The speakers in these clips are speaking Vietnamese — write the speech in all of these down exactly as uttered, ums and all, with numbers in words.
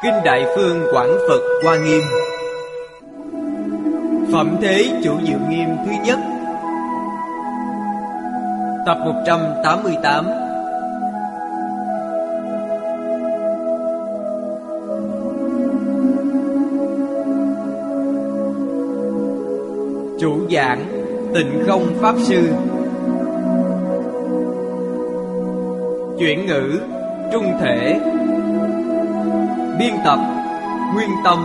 Kinh Đại Phương Quảng Phật Hoa Nghiêm. Phẩm Thế Chủ Diệu Nghiêm thứ nhất. Tập một trăm tám mươi tám. Chủ giảng Tịnh Không Pháp Sư. Chuyển ngữ Trung Thể. Biên tập Nguyên Tâm.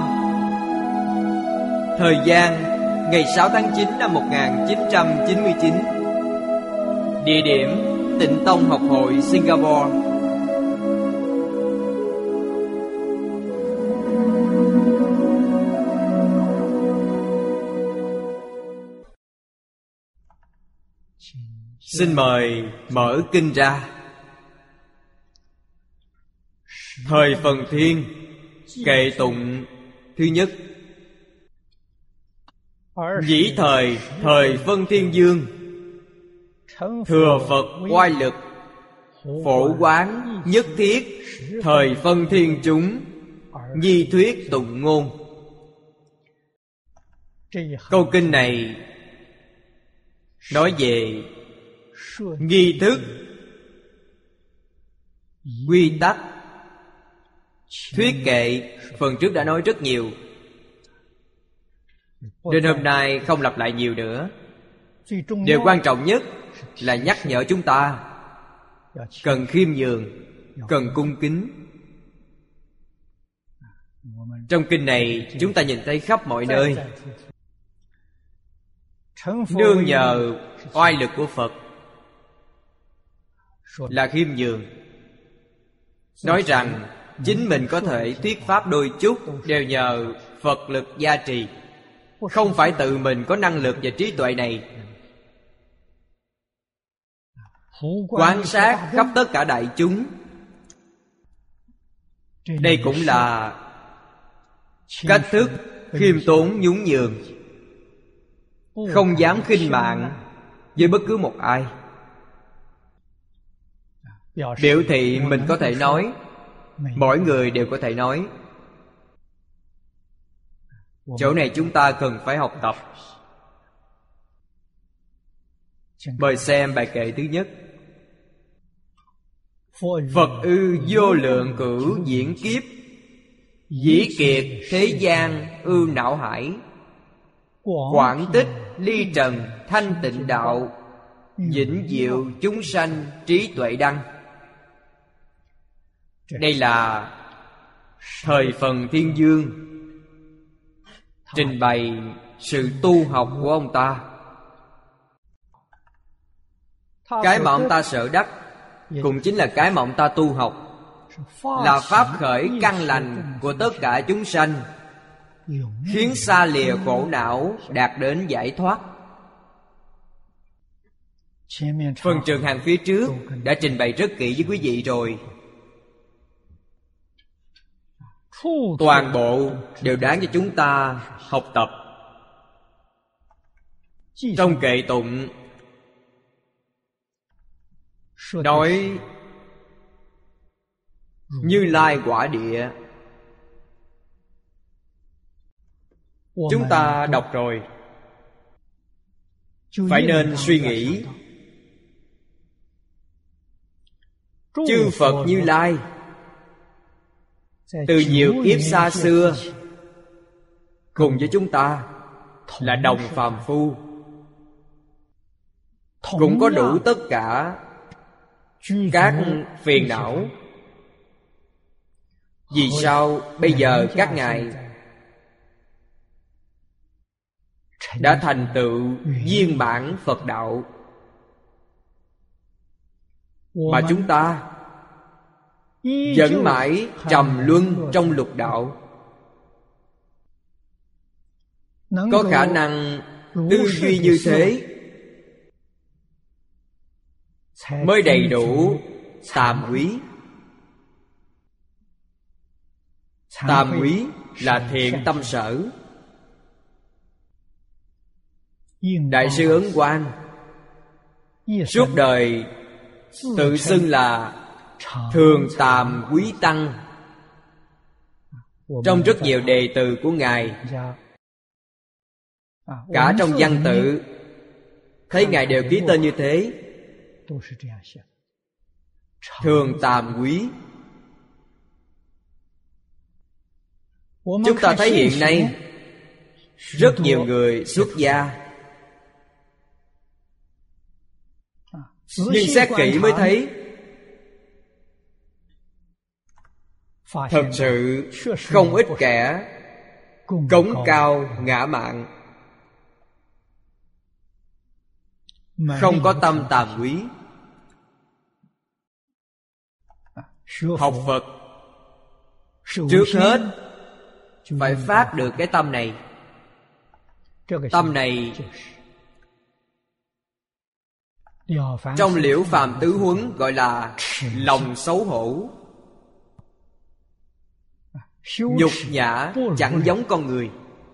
Thời gian ngày sáu tháng chín năm một nghìn chín trăm chín mươi chín. Địa điểm Tịnh Tông Học hội Singapore. Xin mời mở kinh ra. Thời Phần Thiên, kệ tụng thứ nhất. Dĩ thời, thời Vân Thiên Dương, thừa Phật oai lực, phổ quán nhất thiết, thời phân thiên chúng, nhi thuyết tụng ngôn. Câu kinh này nói về nghi thức, quy tắc, thuyết kệ. Phần trước đã nói rất nhiều, nên hôm nay không lặp lại nhiều nữa. Điều quan trọng nhất là nhắc nhở chúng ta cần khiêm nhường, cần cung kính. Trong kinh này chúng ta nhìn thấy khắp mọi nơi nương nhờ oai lực của Phật là khiêm nhường. Nói rằng chính mình có thể thuyết pháp đôi chút đều nhờ Phật lực gia trì, không phải tự mình có năng lực và trí tuệ này. Quan sát khắp tất cả đại chúng, đây cũng là cách thức khiêm tốn nhún nhường, không dám khinh mạng với bất cứ một ai. Biểu thị mình có thể nói, mỗi người đều có thể nói. Chỗ này chúng ta cần phải học tập. Mời xem bài kệ thứ nhất. Phật ư vô lượng cửu diễn kiếp, dĩ kiệt thế gian ư não hải, quảng tích ly trần thanh tịnh đạo, vĩnh diệu chúng sanh trí tuệ đăng. Đây là thời Phần Thiên Dương trình bày sự tu học của ông ta. Cái mà ông ta sợ đắc cũng chính là cái mà ông ta tu học, là pháp khởi căn lành của tất cả chúng sanh, khiến xa lìa khổ não, đạt đến giải thoát. Phần trường hàng phía trước đã trình bày rất kỹ với quý vị rồi. Toàn bộ đều đáng cho chúng ta học tập. Trong kệ tụng nói Như Lai quả địa. Chúng ta đọc rồi phải nên suy nghĩ. Chư Phật Như Lai từ nhiều kiếp xa xưa cùng với chúng ta là đồng phàm phu, cũng có đủ tất cả các phiền não. Vì sao bây giờ các ngài đã thành tựu viên mãn Phật đạo, mà chúng ta vẫn mãi trầm luân trong lục đạo? Có khả năng tư duy như thế mới đầy đủ tàm quý. Tàm quý là thiện tâm sở. Đại sư Ấn Quang suốt đời tự xưng là thường tàm quý tăng, Trong rất nhiều đề từ của Ngài, cả trong văn tự, thấy Ngài đều ký tên như thế: thường tàm quý. Chúng ta thấy hiện nay rất nhiều người xuất gia, nhưng xét kỹ mới thấy thật sự không ít kẻ cống cao ngã mạn, không có tâm tàm quý. Học Phật trước hết phải phát được cái tâm này. Tâm này trong Liễu Phàm Tứ Huấn gọi là lòng xấu hổ. Nhục nhã chẳng giống con người.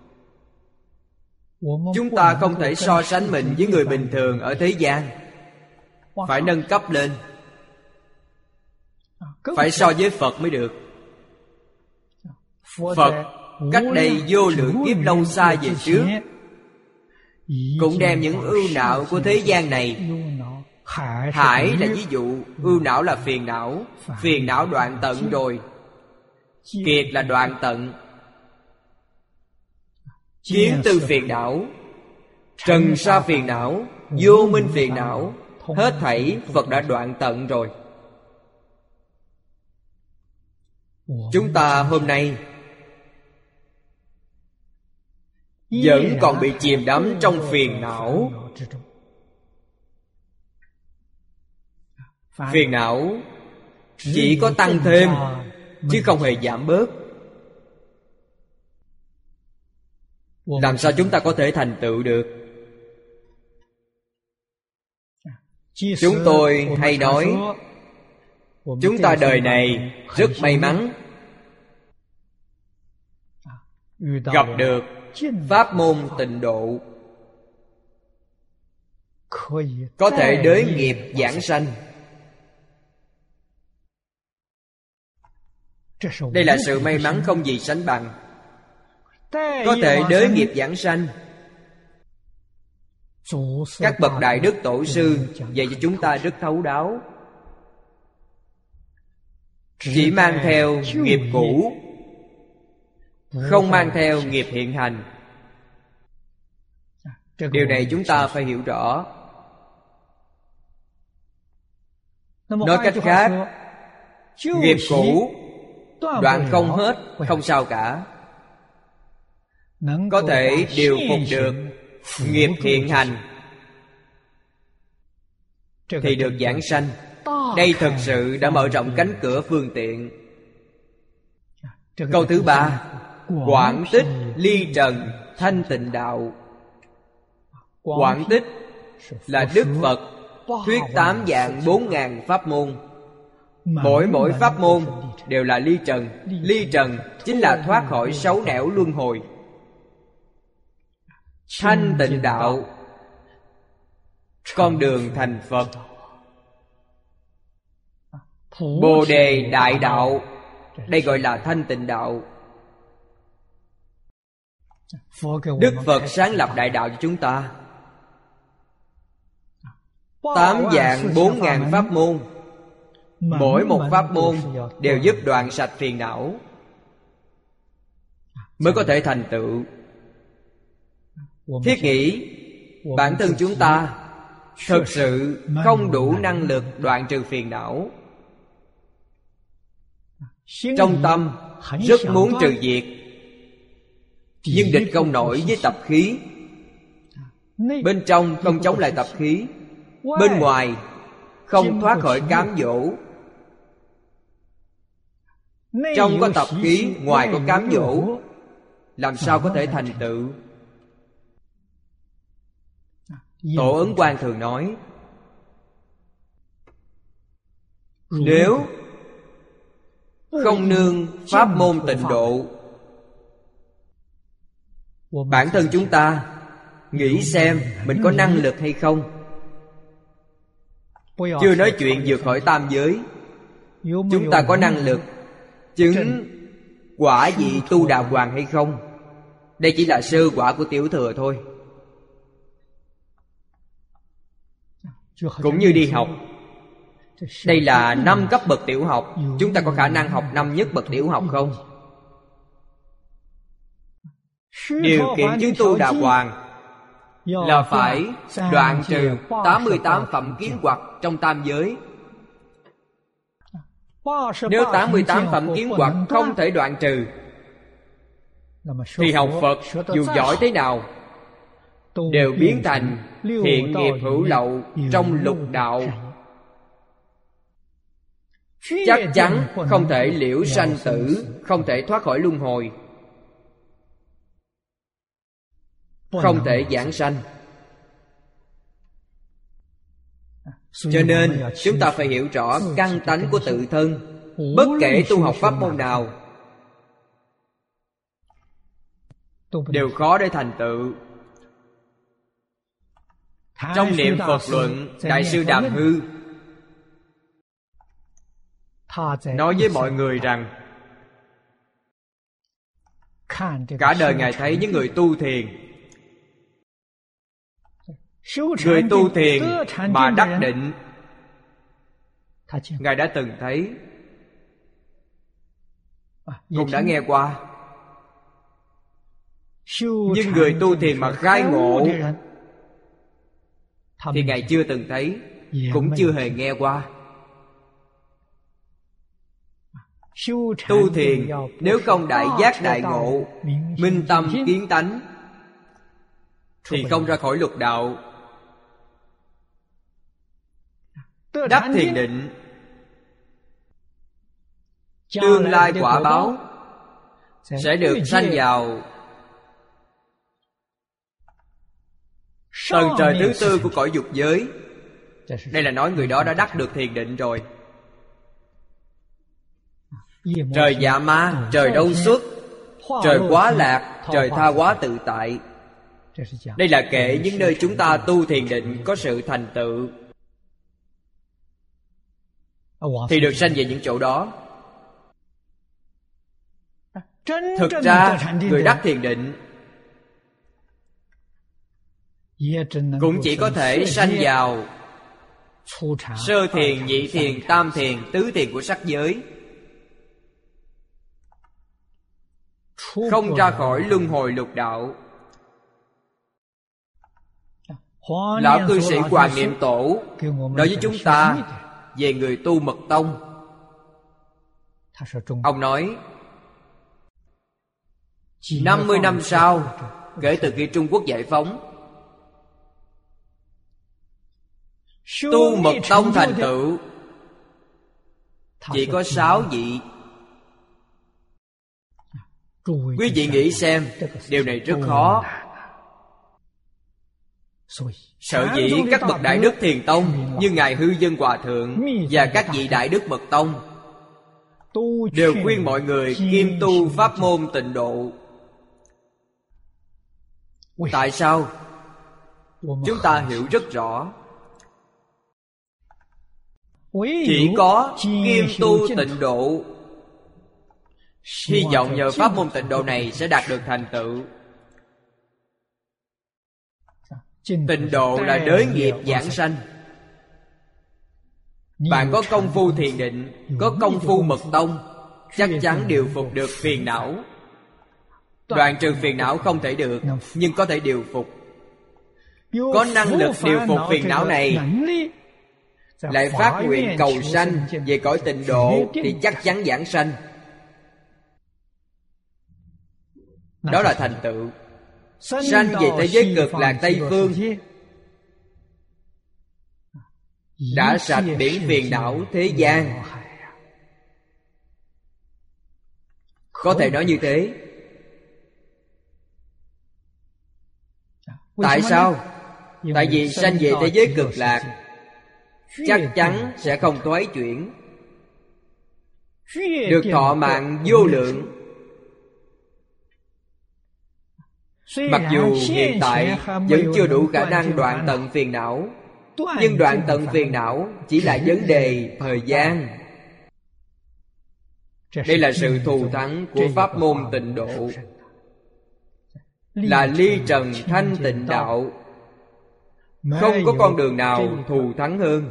Chúng ta không thể so sánh mình với người bình thường ở thế gian, phải nâng cấp lên, phải so với Phật mới được. Phật cách đây vô lượng kiếp lâu xa về trước cũng đem những ưu não của thế gian này, hải là ví dụ, ưu não là phiền não, phiền não đoạn tận rồi, kiệt là đoạn tận, kiến tư phiền não, trần sa phiền não, vô minh phiền não, hết thảy Phật đã đoạn tận rồi. Chúng ta hôm nay vẫn còn bị chìm đắm trong phiền não. Phiền não chỉ có tăng thêm chứ không hề giảm bớt. Làm sao chúng ta có thể thành tựu được? Chúng tôi hay nói chúng ta đời này rất may mắn gặp được pháp môn tịnh độ, có thể đới nghiệp giảng sanh. Đây là sự may mắn không gì sánh bằng. Có thể đới nghiệp giảng sanh. Các bậc đại đức tổ sư dạy cho chúng ta rất thấu đáo. Chỉ mang theo nghiệp cũ, không mang theo nghiệp hiện hành. Điều này chúng ta phải hiểu rõ. Nói cách khác, nghiệp cũ đoạn không hết, không sao cả. Có thể điều phục được nghiệp hiện hành thì được giảng sanh. Đây thực sự đã mở rộng cánh cửa phương tiện. Câu thứ ba: quảng tích ly trần thanh tịnh đạo. Quảng tích là Đức Phật thuyết tám vạn bốn ngàn pháp môn. Mỗi mỗi pháp môn đều là ly trần. Ly trần chính là thoát khỏi sáu nẻo luân hồi. Thanh tịnh đạo, con đường thành Phật. Bồ đề đại đạo, đây gọi là thanh tịnh đạo. Đức Phật sáng lập đại đạo cho chúng ta. Tám vạn bốn ngàn pháp môn, mỗi một pháp môn đều giúp đoạn sạch phiền não, mới có thể thành tựu. Thiết nghĩ bản thân chúng ta thực sự không đủ năng lực đoạn trừ phiền não. Trong tâm rất muốn trừ diệt, nhưng địch không nổi với tập khí. Bên trong không chống lại tập khí, bên ngoài không thoát khỏi cám dỗ. Trong có tập khí, ngoài có cám dỗ, làm sao có thể thành tựu? Tổ Ấn Quang thường nói, nếu không nương pháp môn tịnh độ, bản thân chúng ta nghĩ xem mình có năng lực hay không. Chưa nói chuyện vượt khỏi tam giới, chúng ta có năng lực chứng quả vị tu đà hoàng hay không. Đây chỉ là sơ quả của tiểu thừa thôi. Cũng như đi học, đây là năm cấp bậc tiểu học. Chúng ta có khả năng học năm nhất bậc tiểu học không? Điều kiện chứng tu đà hoàng là phải đoạn trừ tám mươi tám phẩm kiến hoặc trong tam giới. Nếu tám mươi tám phẩm kiến hoặc không thể đoạn trừ, thì học Phật dù giỏi thế nào đều biến thành thiện nghiệp hữu lậu trong lục đạo, chắc chắn không thể liễu sanh tử, không thể thoát khỏi luân hồi, không thể giảng sanh. Cho nên chúng ta phải hiểu rõ căn tánh của tự thân. Bất kể tu học pháp môn nào đều khó để thành tựu. Trong Niệm Phật Luận, Đại sư Đàm Hư nói với mọi người rằng cả đời Ngài thấy những người tu thiền, người tu thiền mà đắc định, Ngài đã từng thấy, cũng đã nghe qua. Nhưng người tu thiền mà khai ngộ thì Ngài chưa từng thấy, cũng chưa hề nghe qua. Tu thiền nếu không đại giác đại ngộ, minh tâm kiến tánh, thì không ra khỏi lục đạo. Đắc thiền định, tương lai quả báo sẽ được sanh vào tầng trời thứ tư của cõi dục giới. Đây là nói người đó đã đắc được thiền định rồi. Trời dạ ma, trời đâu xuất, trời quá lạc, trời tha hóa tự tại. Đây là kể những nơi chúng ta tu thiền định có sự thành tựu, thì được sanh về những chỗ đó. Thực ra người đắc thiền định cũng chỉ có thể sanh vào sơ thiền, nhị thiền, tam thiền, tứ thiền của sắc giới, không ra khỏi luân hồi lục đạo. Lão cư sĩ Hoàng Niệm Tổ nói với chúng ta về người tu mật tông. Ông nói năm mươi năm sau kể từ khi Trung Quốc giải phóng, tu mật tông thành tựu chỉ có sáu vị. Quý vị nghĩ xem, điều này rất khó. Sở dĩ các bậc đại đức thiền tông như Ngài Hư Dân Hòa Thượng và các vị đại đức mật tông đều khuyên mọi người kiêm tu pháp môn tịnh độ. Tại sao? Chúng ta hiểu rất rõ. Chỉ có kiêm tu tịnh độ, hy vọng nhờ pháp môn tịnh độ này sẽ đạt được thành tựu. Tịnh độ là đới nghiệp giảng sanh. Bạn có công phu thiền định, có công phu mật tông, chắc chắn điều phục được phiền não. Đoạn trừ phiền não không thể được, nhưng có thể điều phục. Có năng lực điều phục phiền não này, lại phát nguyện cầu sanh về cõi tịnh độ, thì chắc chắn giảng sanh. Đó là thành tựu. Sanh về thế giới cực lạc Tây Phương, đã sạch biển phiền não thế gian. Có thể nói như thế. Tại sao? Tại vì sanh về thế giới cực lạc chắc chắn sẽ không thoái chuyển, được thọ mạng vô lượng. Mặc dù hiện tại vẫn chưa đủ khả năng đoạn tận phiền não, nhưng đoạn tận phiền não chỉ là vấn đề thời gian. Đây là sự thù thắng của pháp môn tịnh độ, là ly trần thanh tịnh đạo. Không có con đường nào thù thắng hơn.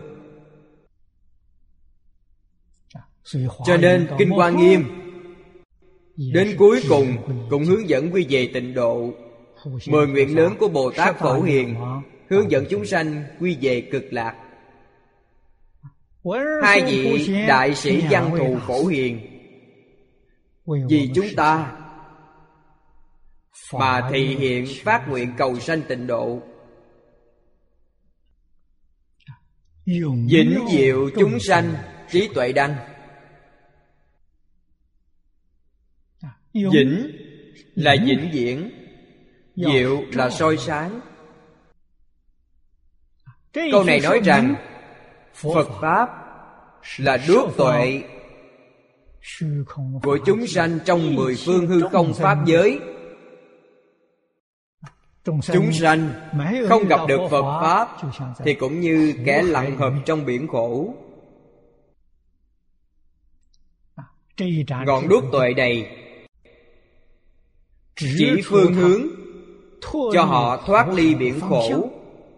Cho nên Kinh Hoa Nghiêm đến cuối cùng cũng hướng dẫn quy về tịnh độ. Mười nguyện lớn của Bồ Tát Phổ Hiền hướng dẫn chúng sanh quy về cực lạc. Hai vị đại sĩ văn thù Phổ Hiền vì chúng ta mà thị hiện phát nguyện cầu sanh tịnh độ, vĩnh diệu chúng sanh trí tuệ đăng. Vĩnh là vĩnh viễn, diệu là soi sáng. Câu này nói rằng Phật Pháp là đuốc tuệ của chúng sanh trong mười phương hư không Pháp giới. Chúng sanh không gặp được Phật Pháp thì cũng như kẻ lặn hợp trong biển khổ. Ngọn đuốc tuệ này chỉ phương hướng cho họ thoát ly biển khổ,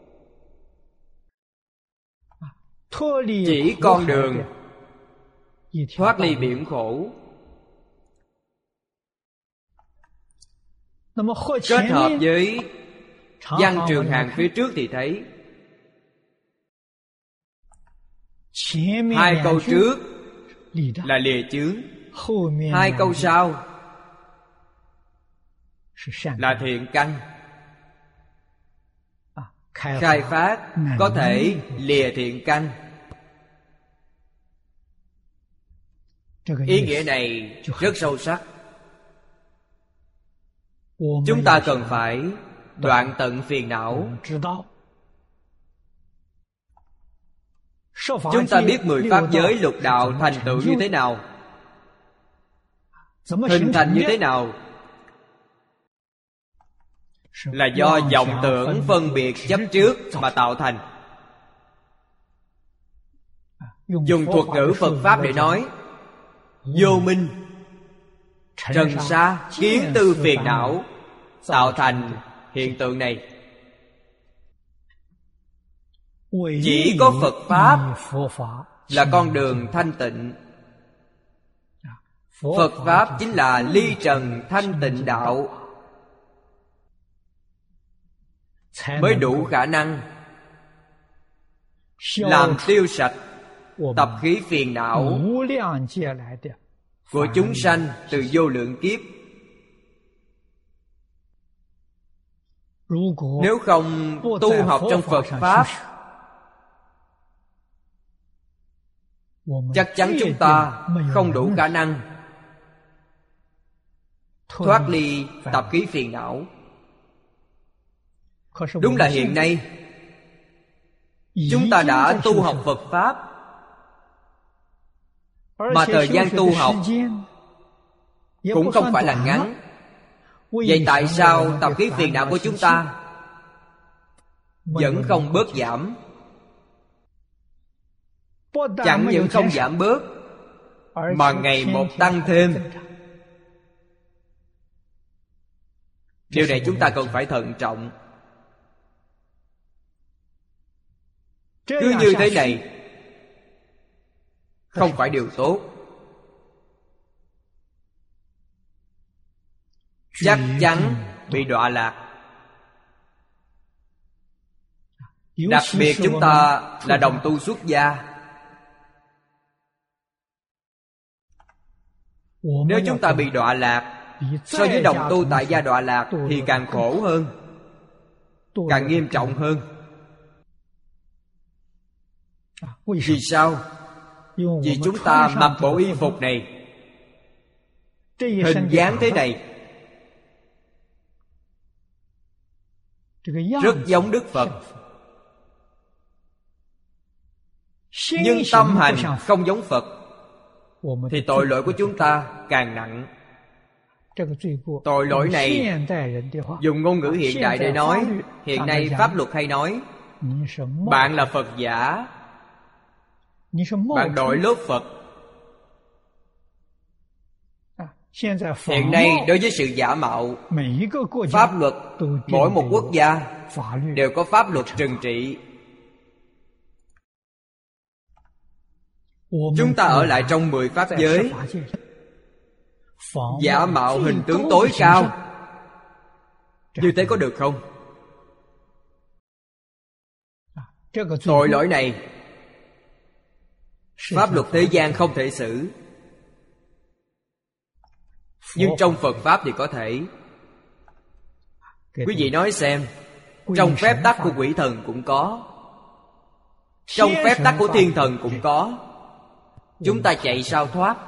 chỉ con đường thoát ly biển khổ. Kết hợp với văn Trường Hàng phía trước thì thấy hai câu trước là lìa chướng, hai câu sau là thiện căn. Khai phát có thể lìa thiện căn. Ý nghĩa này rất sâu sắc. Chúng ta cần phải đoạn tận phiền não. Chúng ta biết mười pháp giới lục đạo thành tựu như thế nào, hình thành như thế nào, là do vọng tưởng phân biệt chấp trước mà tạo thành. Dùng thuật ngữ Phật Pháp để nói, vô minh, trần sa, kiến tư phiền não tạo thành hiện tượng này. Chỉ có Phật Pháp là con đường thanh tịnh. Phật Pháp chính là ly trần thanh tịnh đạo, mới đủ khả năng làm tiêu sạch tập khí phiền não của chúng sanh từ vô lượng kiếp. Nếu không tu học trong Phật Pháp, chắc chắn chúng ta không đủ khả năng thoát ly tập khí phiền não. Đúng là hiện nay chúng ta đã tu học Phật Pháp, mà thời gian tu học cũng không phải là ngắn. Vậy tại sao tập khí phiền não của chúng ta vẫn không bớt giảm? Chẳng những không giảm bớt, mà ngày một tăng thêm. Điều này chúng ta cần phải thận trọng. Cứ như thế này không phải điều tốt. Chắc chắn bị đọa lạc. Đặc biệt chúng ta là đồng tu xuất gia. Nếu chúng ta bị đọa lạc, so với đồng tu tại gia đọa lạc thì càng khổ hơn, càng nghiêm trọng hơn. Vì sao? Vì chúng ta mặc bộ y phục này, hình dáng thế này, rất giống Đức Phật, nhưng tâm hành không giống Phật, thì tội lỗi của chúng ta càng nặng. Tội lỗi này dùng ngôn ngữ hiện đại để nói, hiện nay pháp luật hay nói, bạn là Phật giả, bạn đội lốt Phật, Hiện nay đối với sự giả mạo, pháp luật mỗi một quốc gia đều có pháp luật trừng trị. Chúng ta ở lại trong mười pháp giới, giả mạo hình tướng tối cao, như thế có được không? Tội lỗi này pháp luật thế gian không thể xử, nhưng trong Phật Pháp thì có thể. Quý vị nói xem, trong phép tắc của quỷ thần cũng có, trong phép tắc của thiên thần cũng có. Chúng ta chạy sao thoát?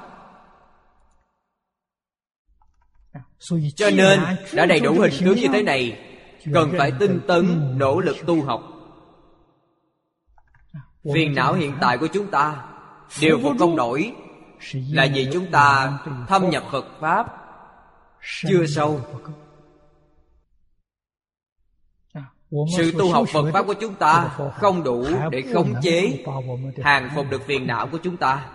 Cho nên đã đầy đủ hình tướng như thế này, cần phải tinh tấn nỗ lực tu học. Phiền não hiện tại của chúng ta đều phục không nổi, là vì chúng ta thâm nhập Phật Pháp chưa sâu. Sự tu học Phật Pháp của chúng ta không đủ để khống chế, hàng phục được phiền não của chúng ta.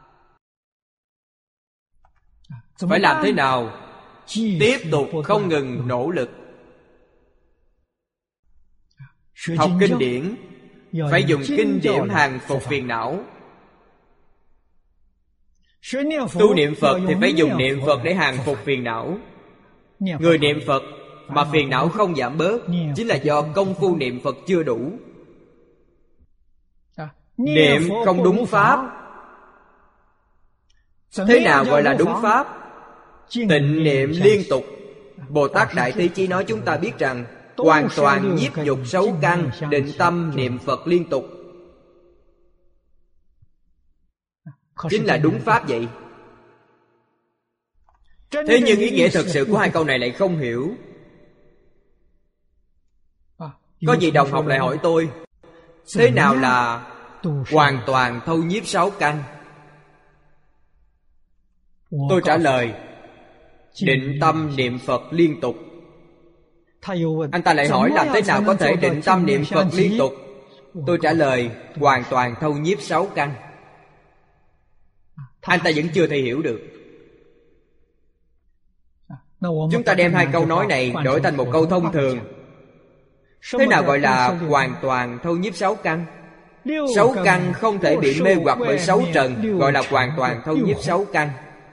Phải làm thế nào? Tiếp tục không ngừng nỗ lực. Học kinh điển phải dùng kinh điển hàng phục phiền não. Tu niệm Phật thì phải dùng niệm Phật để hàng phục phiền não. Người niệm Phật mà phiền não không giảm bớt, chính là do công phu niệm Phật chưa đủ. Niệm không đúng pháp. Thế nào gọi là đúng pháp? Tịnh niệm liên tục. Bồ Tát Đại Thế Chí nói chúng ta biết rằng hoàn toàn nhiếp nhục xấu căn, định tâm niệm Phật liên tục, chính là đúng pháp vậy. Thế nhưng ý nghĩa thực sự của hai câu này lại không hiểu. Có vị đồng học lại hỏi tôi, thế nào là hoàn toàn thâu nhiếp sáu căn? Tôi trả lời, định tâm niệm Phật liên tục. Anh ta lại hỏi làm thế nào có thể định tâm niệm Phật liên tục? Tôi trả lời, hoàn toàn thâu nhiếp sáu căn. Anh ta vẫn chưa thể hiểu được. Chúng ta đem hai câu nói này đổi thành một câu thông thường. Thế nào gọi là hoàn toàn thâu nhiếp sáu căn? Sáu căn không thể bị mê hoặc bởi sáu trần, gọi là hoàn toàn thâu nhiếp sáu căn.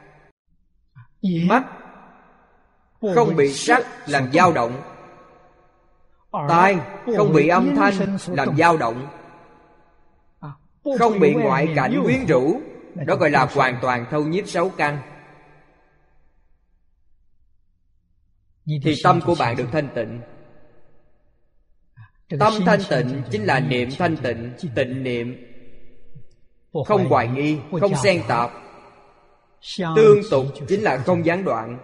Mắt không bị sắc làm dao động, tai không bị âm thanh làm dao động, không bị ngoại cảnh quyến rũ, đó gọi là hoàn toàn thâu nhiếp sáu căn. Thì tâm của bạn được thanh tịnh. Tâm thanh tịnh chính là niệm thanh tịnh, tịnh niệm, không hoài nghi, không xen tạp. Tương tục chính là không gián đoạn.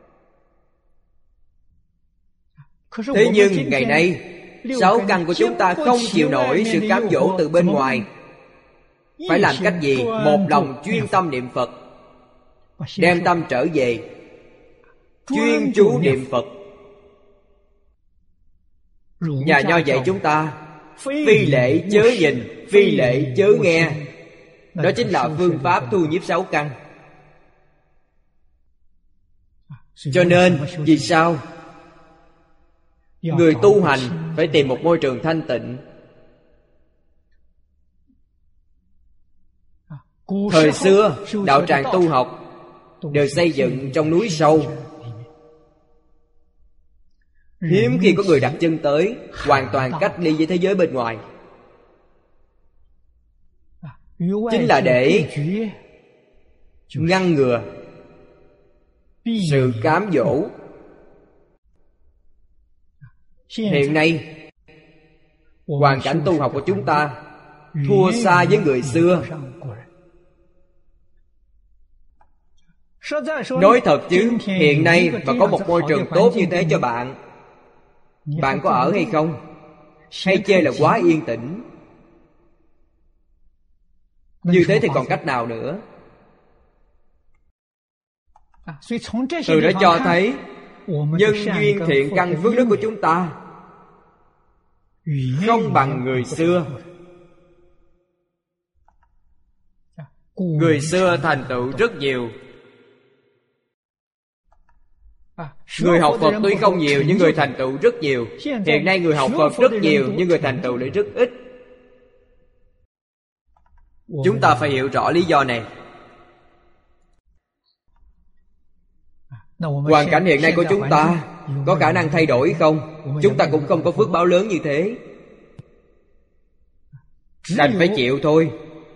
Thế nhưng ngày nay, sáu căn của chúng ta không chịu nổi sự cám dỗ từ bên ngoài. Phải làm cách gì? Một lòng chuyên tâm niệm Phật, đem tâm trở về chuyên chú niệm Phật. Nhà nho dạy chúng ta, phi lễ chớ nhìn, phi lễ chớ nghe. Đó chính là phương pháp thu nhiếp sáu căn. Cho nên, vì sao? Người tu hành phải tìm một môi trường thanh tịnh. Thời xưa, đạo tràng tu học đều xây dựng trong núi sâu. Hiếm khi có người đặt chân tới, hoàn toàn cách ly với thế giới bên ngoài. Chính là để ngăn ngừa sự cám dỗ. Hiện nay, hoàn cảnh tu học của chúng ta thua xa với người xưa. Nói thật chứ, hiện nay mà có một môi trường tốt như thế cho bạn, bạn có ở hay không? Hay chê là quá yên tĩnh? Như thế thì còn cách nào nữa? Từ đó cho thấy nhân duyên thiện căn phước đức của chúng ta không bằng người xưa. Người xưa thành tựu rất nhiều, Người học Phật tuy không nhiều nhưng người thành tựu rất nhiều. Hiện nay người học Phật rất nhiều nhưng người thành tựu lại rất ít. Chúng ta phải hiểu rõ lý do này. Hoàn cảnh hiện nay của chúng ta có khả năng thay đổi không? Chúng ta cũng không có phước báo lớn như thế, đành phải chịu thôi.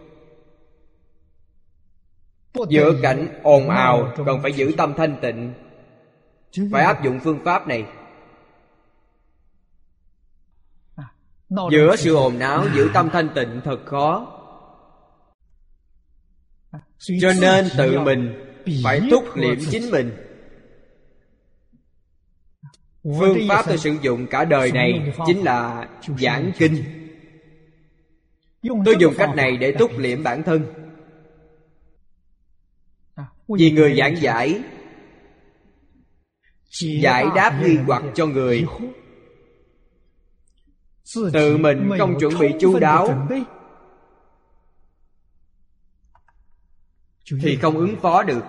Giữa cảnh ồn ào cần phải giữ tâm thanh tịnh, phải áp dụng phương pháp này. Giữa sự ồn náo giữ tâm thanh tịnh thật khó. Cho nên tự mình phải thúc liệm chính mình. Phương pháp tôi sử dụng cả đời này chính là giảng kinh. Tôi dùng cách này để thúc liệm bản thân. Vì người giảng giải, giải đáp nghi hoặc cho người. Tự mình không chuẩn bị chu đáo thì không ứng phó được.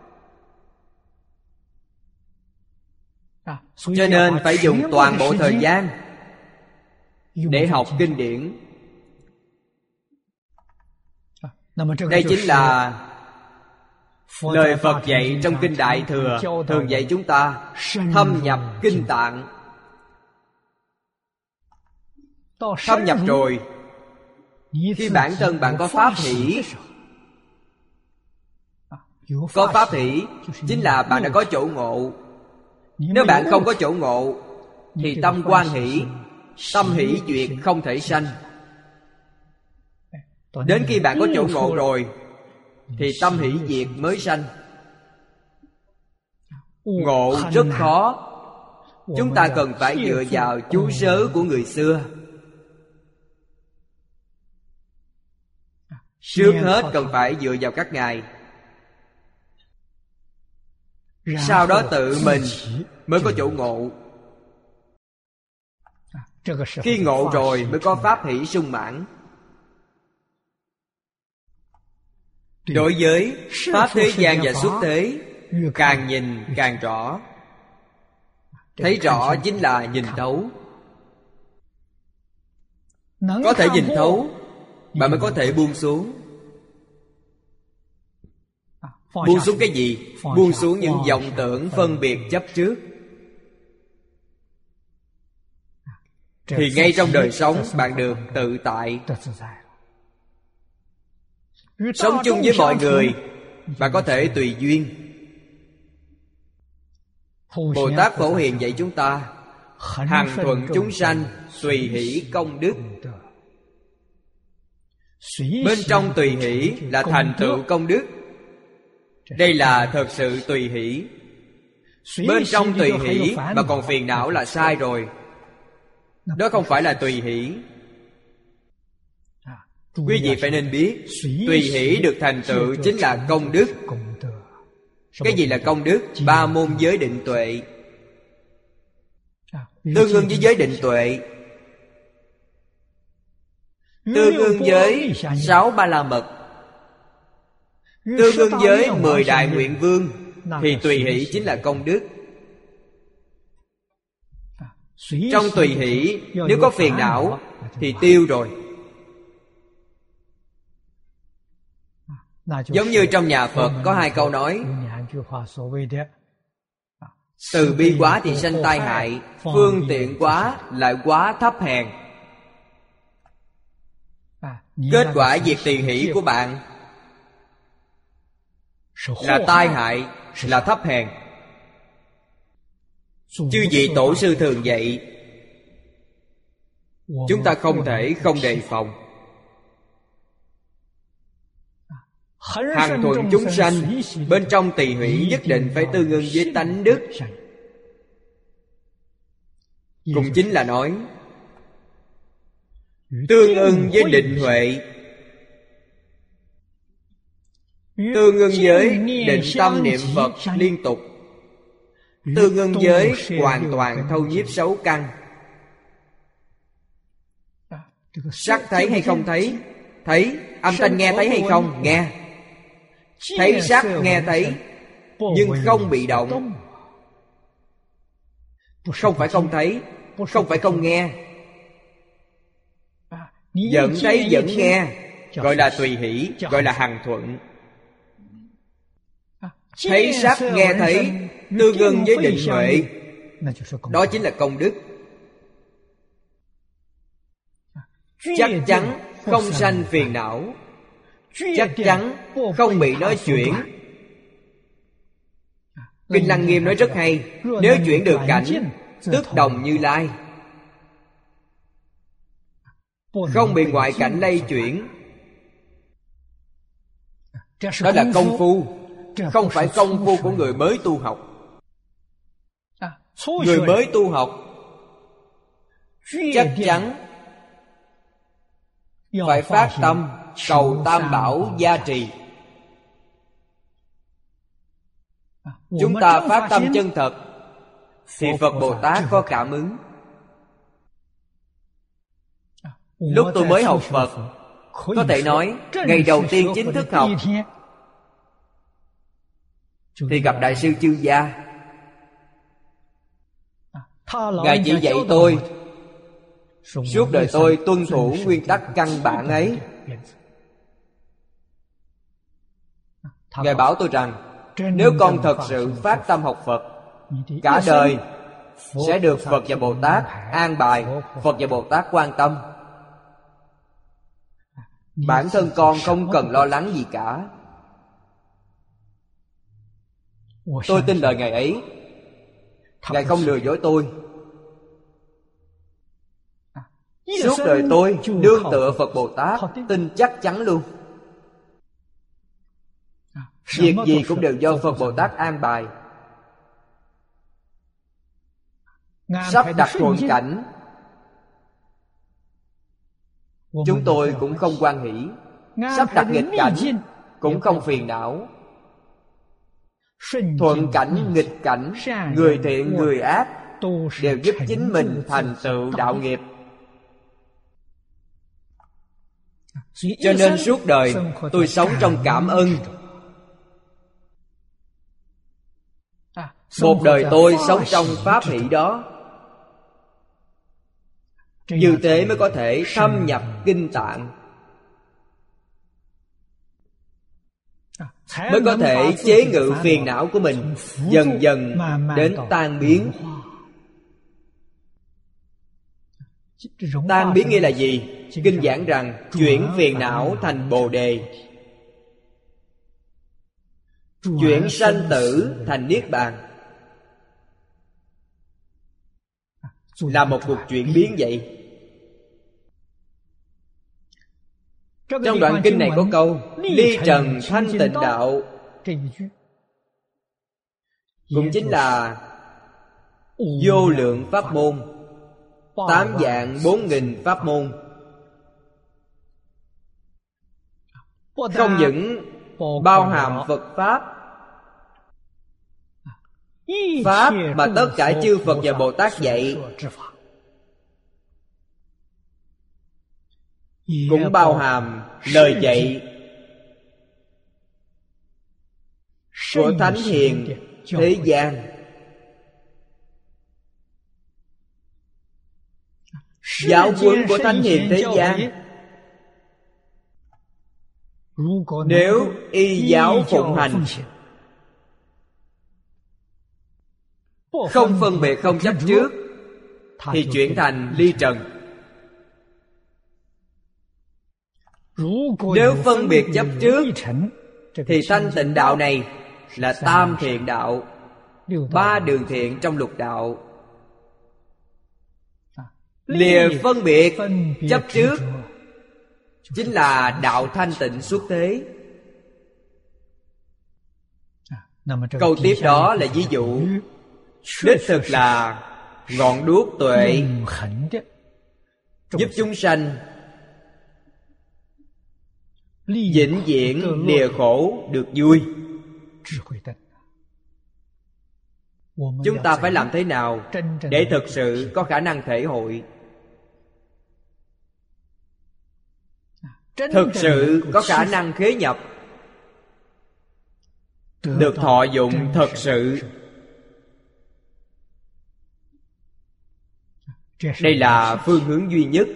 Cho nên phải dùng toàn bộ thời gian để học kinh điển. Đây chính là lời Phật dạy trong Kinh Đại Thừa, thường dạy chúng ta thâm nhập kinh tạng. Thâm nhập rồi, khi bản thân bạn có pháp hỷ, có pháp hỷ chính là bạn đã có chỗ ngộ. Nếu bạn không có chỗ ngộ thì tâm quan hỷ, tâm hỷ duyệt không thể sanh. Đến khi bạn có chỗ ngộ rồi thì tâm hỷ diệt mới sanh. Ngộ rất khó. Chúng ta cần phải dựa vào chú sớ của người xưa. Trước hết cần phải dựa vào các ngài, sau đó tự mình mới có chỗ ngộ. Khi ngộ rồi mới có pháp hỷ sung mãn. Đối với pháp thế gian và xuất thế, càng nhìn càng rõ. Thấy rõ chính là nhìn thấu. Có thể nhìn thấu, bạn mới có thể buông xuống. Buông xuống cái gì? Buông xuống những vọng tưởng phân biệt chấp trước. Thì ngay trong đời sống bạn được tự tại. Sống chung với mọi người, bạn có thể tùy duyên. Bồ Tát Phổ Hiền dạy chúng ta hằng thuận chúng sanh, tùy hỷ công đức. Bên trong tùy hỷ là thành tựu công đức. Đây là thật sự tùy hỷ. Bên trong tùy hỷ mà còn phiền não là sai rồi. Đó không phải là tùy hỷ. Quý vị phải nên biết, tùy hỷ được thành tựu chính là công đức. Cái gì là công đức? Ba môn giới định tuệ. Tương ưng với giới định tuệ, tương ưng với sáu ba la mật, tương ưng với mười đại nguyện vương, thì tùy hỷ chính là công đức. Trong tùy hỷ nếu có phiền não thì tiêu rồi. Giống như trong nhà Phật có hai câu nói: từ bi quá thì sanh tai hại, phương tiện quá lại quá thấp hèn. Kết quả diệt tùy hỷ của bạn là tai hại, là thấp hèn. Chư vị tổ sư thường dạy, chúng ta không thể không đề phòng. Hằng thuận chúng sanh, bên trong tùy hỷ nhất định phải tương ưng với tánh đức. Cũng chính là nói tương ưng với định huệ, tương ưng với định tâm niệm Phật liên tục, tương ưng với hoàn toàn thâu nhiếp xấu căn. Sắc thấy hay không thấy? Thấy. Âm thanh nghe thấy hay không? Nghe. Thấy sắc nghe thấy, nhưng không bị động. không phải không thấy, không phải không nghe. Vẫn thấy vẫn nghe gọi là tùy hỷ, gọi là hằng thuận. Thấy sắc nghe thấy tương ưng với định huệ, đó chính là công đức. Chắc chắn không sanh phiền não, chắc chắn không bị nói chuyển. Kinh Lăng Nghiêm nói rất hay, nếu chuyển được cảnh, tức đồng Như Lai. Không bị ngoại cảnh lay chuyển. Đó là công phu, không phải công phu của người mới tu học. Người mới tu học chắc chắn phải phát tâm cầu Tam Bảo gia trì. Chúng ta phát tâm chân thật thì Phật Bồ Tát có cảm ứng. Lúc tôi mới học Phật, có thể nói ngày đầu tiên chính thức học thì gặp Đại sư Chư Gia. Ngài chỉ dạy tôi, suốt đời tôi tuân thủ nguyên tắc căn bản ấy. Ngài bảo tôi rằng nếu con thật sự phát tâm học Phật, cả đời sẽ được Phật và Bồ Tát an bài, Phật và Bồ Tát quan tâm. Bản thân con không cần lo lắng gì cả. Tôi tin lời Ngài ấy. Ngài không lừa dối tôi. Suốt đời tôi nương tựa Phật Bồ Tát, tin chắc chắn luôn. Việc gì cũng đều do Phật Bồ Tát an bài. Sắp đặt thuận cảnh, chúng tôi cũng không hoan hỷ. Sắp đặt nghịch cảnh cũng không phiền não. Thuận cảnh, nghịch cảnh, người thiện, người ác đều giúp chính mình thành tựu đạo nghiệp. Cho nên suốt đời tôi sống trong cảm ơn. Một đời tôi sống trong pháp hỷ đó. Như thế mới có thể thâm nhập kinh tạng, mới có thể chế ngự phiền não của mình dần dần đến tan biến. Tan biến nghĩa là gì? Kinh giảng rằng chuyển phiền não thành bồ đề, chuyển sanh tử thành niết bàn, là một cuộc chuyển biến vậy. Trong đoạn kinh này có câu ly trần thanh tịnh đạo, cũng chính là vô lượng pháp môn, tám vạn bốn nghìn pháp môn. Không những bao hàm Phật Pháp, Pháp mà tất cả chư Phật và Bồ Tát dạy, cũng bao hàm lời dạy của thánh hiền thế gian. Giáo huấn của thánh hiền thế gian, nếu y giáo phụng hành, không phân biệt không chấp trước, thì chuyển thành ly trần. Nếu phân biệt chấp trước, thì thanh tịnh đạo này là tam thiện đạo, ba đường thiện trong lục đạo. Lìa phân biệt chấp trước chính là đạo thanh tịnh xuất thế. Câu tiếp đó là ví dụ, đích thực là ngọn đuốc tuệ, giúp chúng sanh vĩnh viễn lìa khổ được vui. Chúng ta phải làm thế nào để thực sự có khả năng thể hội, thực sự có khả năng khế nhập, được thọ dụng thật sự? Đây là phương hướng duy nhất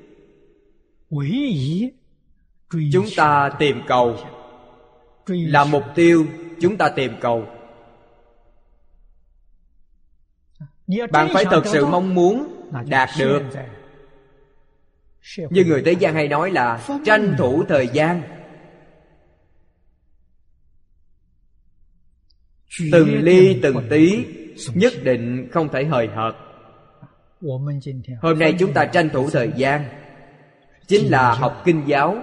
chúng ta tìm cầu, là mục tiêu chúng ta tìm cầu. Bạn phải thật sự mong muốn đạt được. Như người thế gian hay nói là tranh thủ thời gian. Từng ly từng tí, nhất định không thể hời hợt. Hôm nay chúng ta tranh thủ thời gian, chính là học kinh giáo.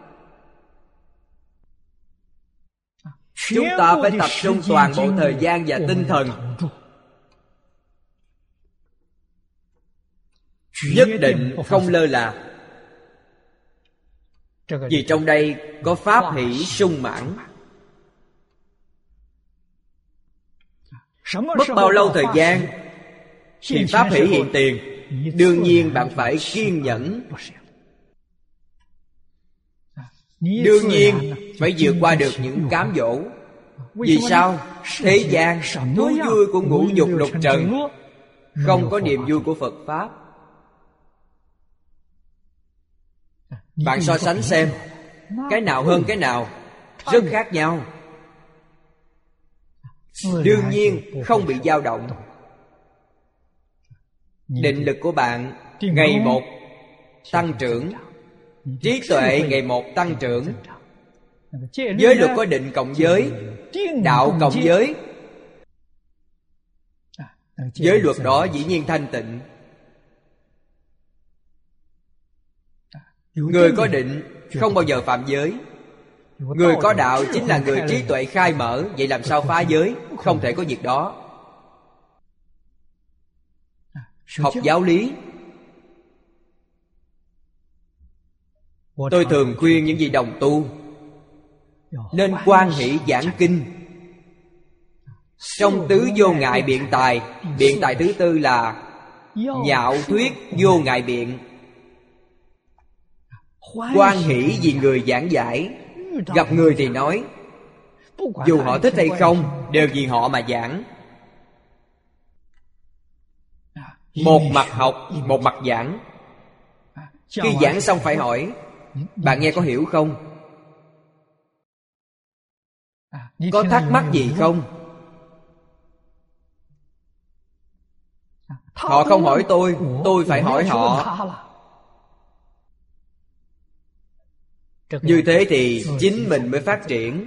Chúng ta phải tập trung toàn bộ thời gian và tinh thần, nhất định không lơ là. Vì trong đây có pháp hỷ sung mãn. Mất bao lâu thời gian thì pháp hỷ hiện tiền. Đương nhiên bạn phải kiên nhẫn. Đương nhiên phải vượt qua được những cám dỗ. Vì sao? Thế gian thú vui của ngũ dục lục trần, không có niềm vui của Phật Pháp. Bạn so sánh xem, cái nào hơn cái nào, rất khác nhau. Đương nhiên không bị dao động. Định lực của bạn ngày một tăng trưởng, trí tuệ ngày một tăng trưởng. Giới luật có định cộng giới, đạo cộng giới. Giới luật đó dĩ nhiên thanh tịnh. Người có định không bao giờ phạm giới. Người có đạo chính là người trí tuệ khai mở. Vậy làm sao phá giới? Không thể có việc đó. Học giáo lý, tôi thường khuyên những vị đồng tu nên hoan hỷ giảng kinh. Trong tứ vô ngại biện tài, biện tài thứ tư là nhạo thuyết vô ngại biện. Hoan hỷ vì người giảng giải. Gặp người thì nói, dù họ thích hay không, đều vì họ mà giảng. Một mặt học, một mặt giảng. Khi giảng xong phải hỏi, bạn nghe có hiểu không? Có thắc mắc gì không? Họ không hỏi tôi, tôi phải hỏi họ. Như thế thì chính mình mới phát triển,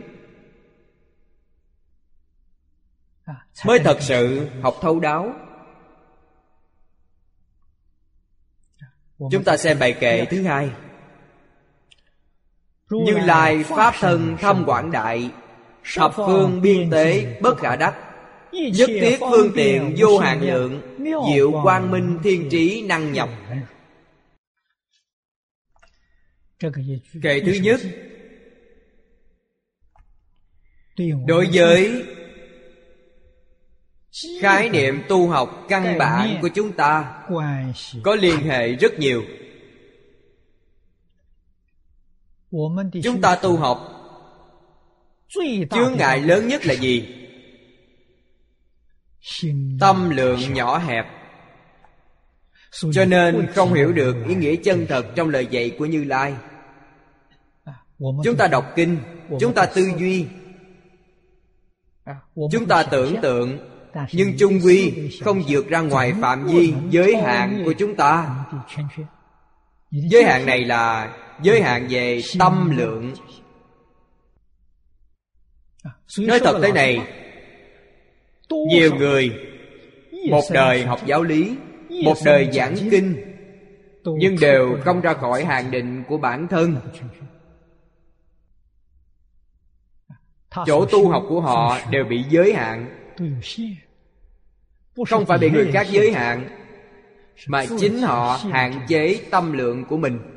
mới thật sự học thấu đáo. Chúng ta xem bài kệ thứ hai. Như Lai pháp thân thâm quảng đại, thập phương biên tế bất khả đắc, nhất thiết phương tiện vô hạn lượng, diệu quang minh thiên trí năng nhập. Kệ thứ nhất đối với khái niệm tu học căn bản của chúng ta có liên hệ rất nhiều. Chúng ta tu học, chướng ngại lớn nhất là gì? Tâm lượng nhỏ hẹp. Cho nên không hiểu được ý nghĩa chân thật trong lời dạy của Như Lai. Chúng ta đọc kinh, chúng ta tư duy, chúng ta tưởng tượng, nhưng chung quy không vượt ra ngoài phạm vi giới hạn của chúng ta. Giới hạn này là giới hạn về tâm lượng. Nói thật thế này, nhiều người một đời học giáo lý, một đời giảng kinh, nhưng đều không ra khỏi hạn định của bản thân. Chỗ tu học của họ đều bị giới hạn. Không phải bị người khác giới hạn, mà chính họ hạn chế tâm lượng của mình.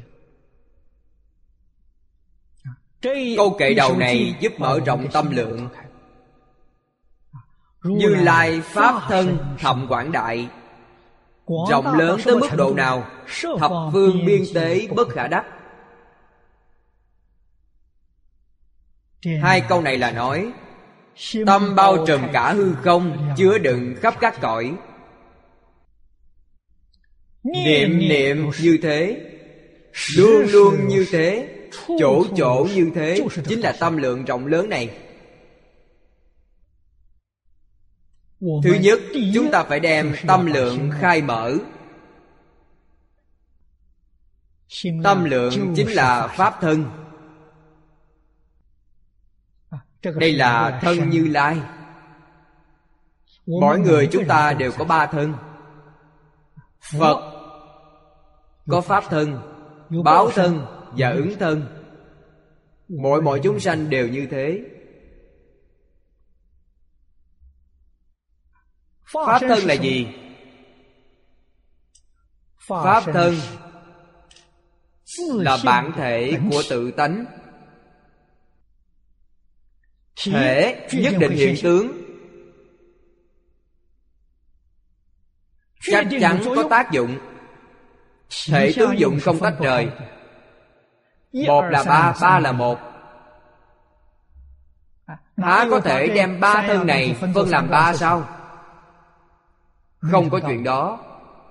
Câu kệ đầu này giúp mở rộng tâm lượng. Như Lai pháp thân thậm quảng đại, rộng lớn tới mức độ nào? Thập phương biên tế bất khả đắc. Hai câu này là nói tâm bao trùm cả hư không, chứa đựng khắp các cõi. Niệm niệm như thế, luôn luôn như thế, chỗ chỗ như thế, chính là tâm lượng rộng lớn này. Thứ nhất, chúng ta phải đem tâm lượng khai mở. Tâm lượng chính là Pháp thân. Đây là thân Như Lai. Mỗi người chúng ta đều có ba thân. Phật có Pháp thân, báo thân và ứng thân. Mỗi mỗi chúng sanh đều như thế. Pháp thân là gì? Pháp thân là bản thể của tự tánh. Thể nhất định hiện tướng, chắc chắn có tác dụng. Thể tướng dụng không tách rời. Một là ba, ba là một. Há có thể đem ba thân này phân làm ba sao? Không có chuyện đó.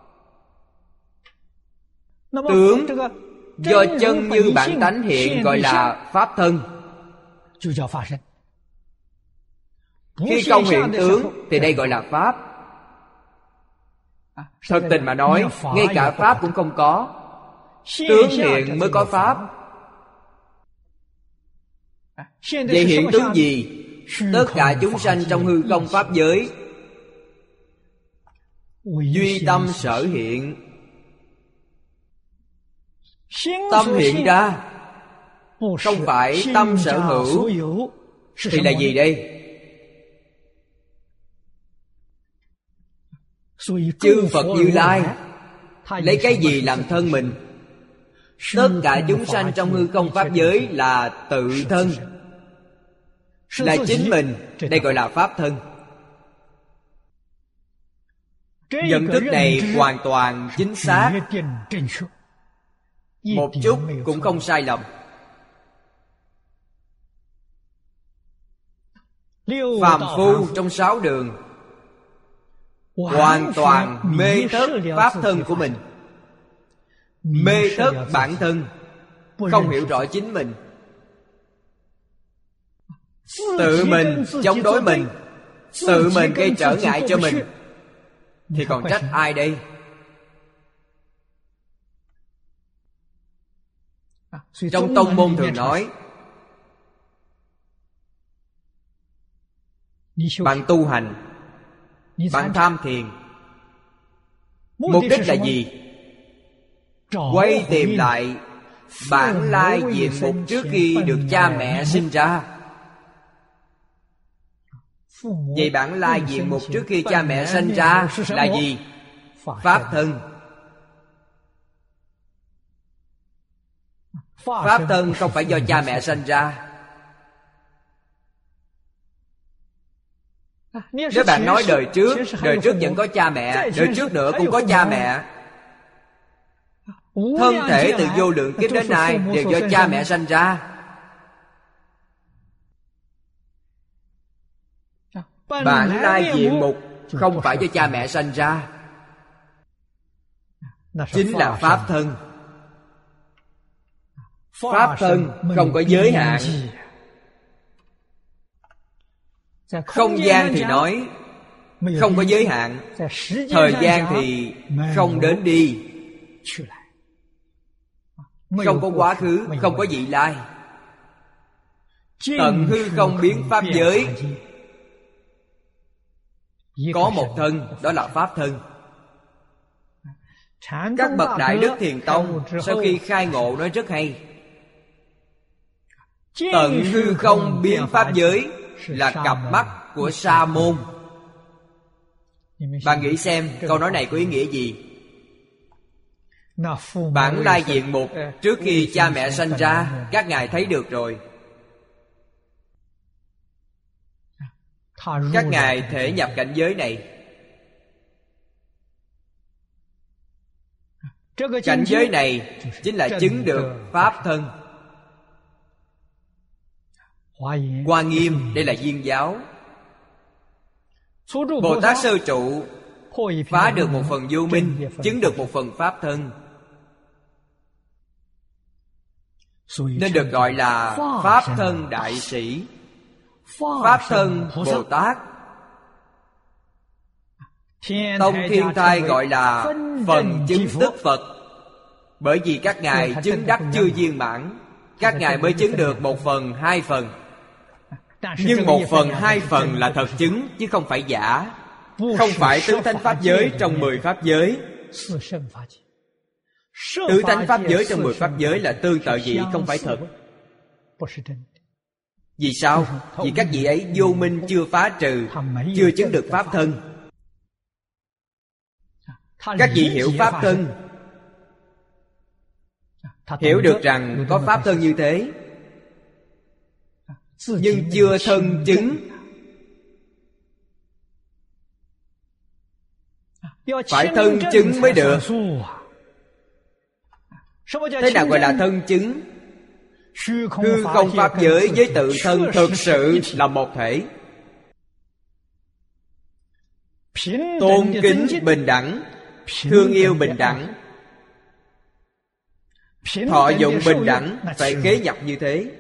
Tướng do chân như bản tánh hiện gọi là Pháp thân. Khi không hiện tướng thì đây gọi là Pháp. Thật tình mà nói, ngay cả Pháp cũng không có. Tướng hiện mới có Pháp. Vậy hiện tướng gì? Tất cả chúng sanh trong hư không Pháp giới duy tâm sở hiện. Tâm hiện ra, không phải tâm sở hữu. Thì là gì đây? Chư Phật Như Lai lấy cái gì làm thân mình? Tất cả chúng sanh trong hư không Pháp giới là tự thân, là chính mình. Đây gọi là Pháp thân. Nhận thức này hoàn toàn chính xác, một chút cũng không sai lầm. Phàm phu trong sáu đường hoàn toàn mê thất Pháp thân của mình, mê thất bản thân, không hiểu rõ chính mình. Tự mình chống đối mình, tự mình gây trở ngại cho mình, thì còn trách ai đây? Trong tông môn thường nói, bạn tu hành, bạn tham thiền, mục đích là gì? Quay tìm lại bản lai diện mục trước khi được cha mẹ sinh ra. Vậy bản lai diện mục trước khi cha mẹ sinh ra là gì? Pháp thân. Pháp thân không phải do cha mẹ sinh ra. Nếu bạn nói đời trước, đời trước vẫn có cha mẹ, đời trước nữa cũng có cha mẹ. Thân thể từ vô lượng kiếp đến nay đều do cha mẹ sanh ra. Bản lai diện mục không phải do cha mẹ sanh ra, chính là Pháp thân. Pháp thân không có giới hạn. Không gian thì nói không có giới hạn, thời gian thì không đến đi, không có quá khứ, không có vị lai. Tận hư không biến Pháp giới, có một thân, đó là Pháp thân. Các bậc Đại Đức Thiền Tông sau khi khai ngộ nói rất hay. Tận hư không biến Pháp giới là cặp mắt của Sa môn. Bạn nghĩ xem câu nói này có ý nghĩa gì? Bản lai diện mục trước khi cha mẹ sanh ra, các ngài thấy được rồi. Các ngài thể nhập cảnh giới này. Cảnh giới này chính là chứng được Pháp thân. Hoa Nghiêm đây là Viên giáo. Bồ Tát Sơ Trụ phá được một phần vô minh, chứng được một phần pháp thân, nên được gọi là pháp thân đại sĩ, pháp thân Bồ Tát. Tông Thiên Thai gọi là phần chứng tức Phật, bởi vì các ngài chứng đắc chưa viên mãn, các ngài mới chứng được một phần, hai phần. Nhưng một phần, hai phần là thật chứng, chứ không phải giả, không phải tứ thánh pháp giới trong mười pháp giới. Tứ thánh pháp giới trong mười pháp giới là tương tự vị, không phải thật. Vì sao? Vì các vị ấy vô minh chưa phá trừ, chưa chứng được pháp thân. Các vị hiểu pháp thân, hiểu được rằng có pháp thân như thế, nhưng chưa thân chứng. Phải thân chứng mới được. Thế nào gọi là thân chứng? Hư không pháp giới với tự thân thực sự là một thể. Tôn kính bình đẳng, thương yêu bình đẳng, thọ dụng bình đẳng, phải khế nhập như thế.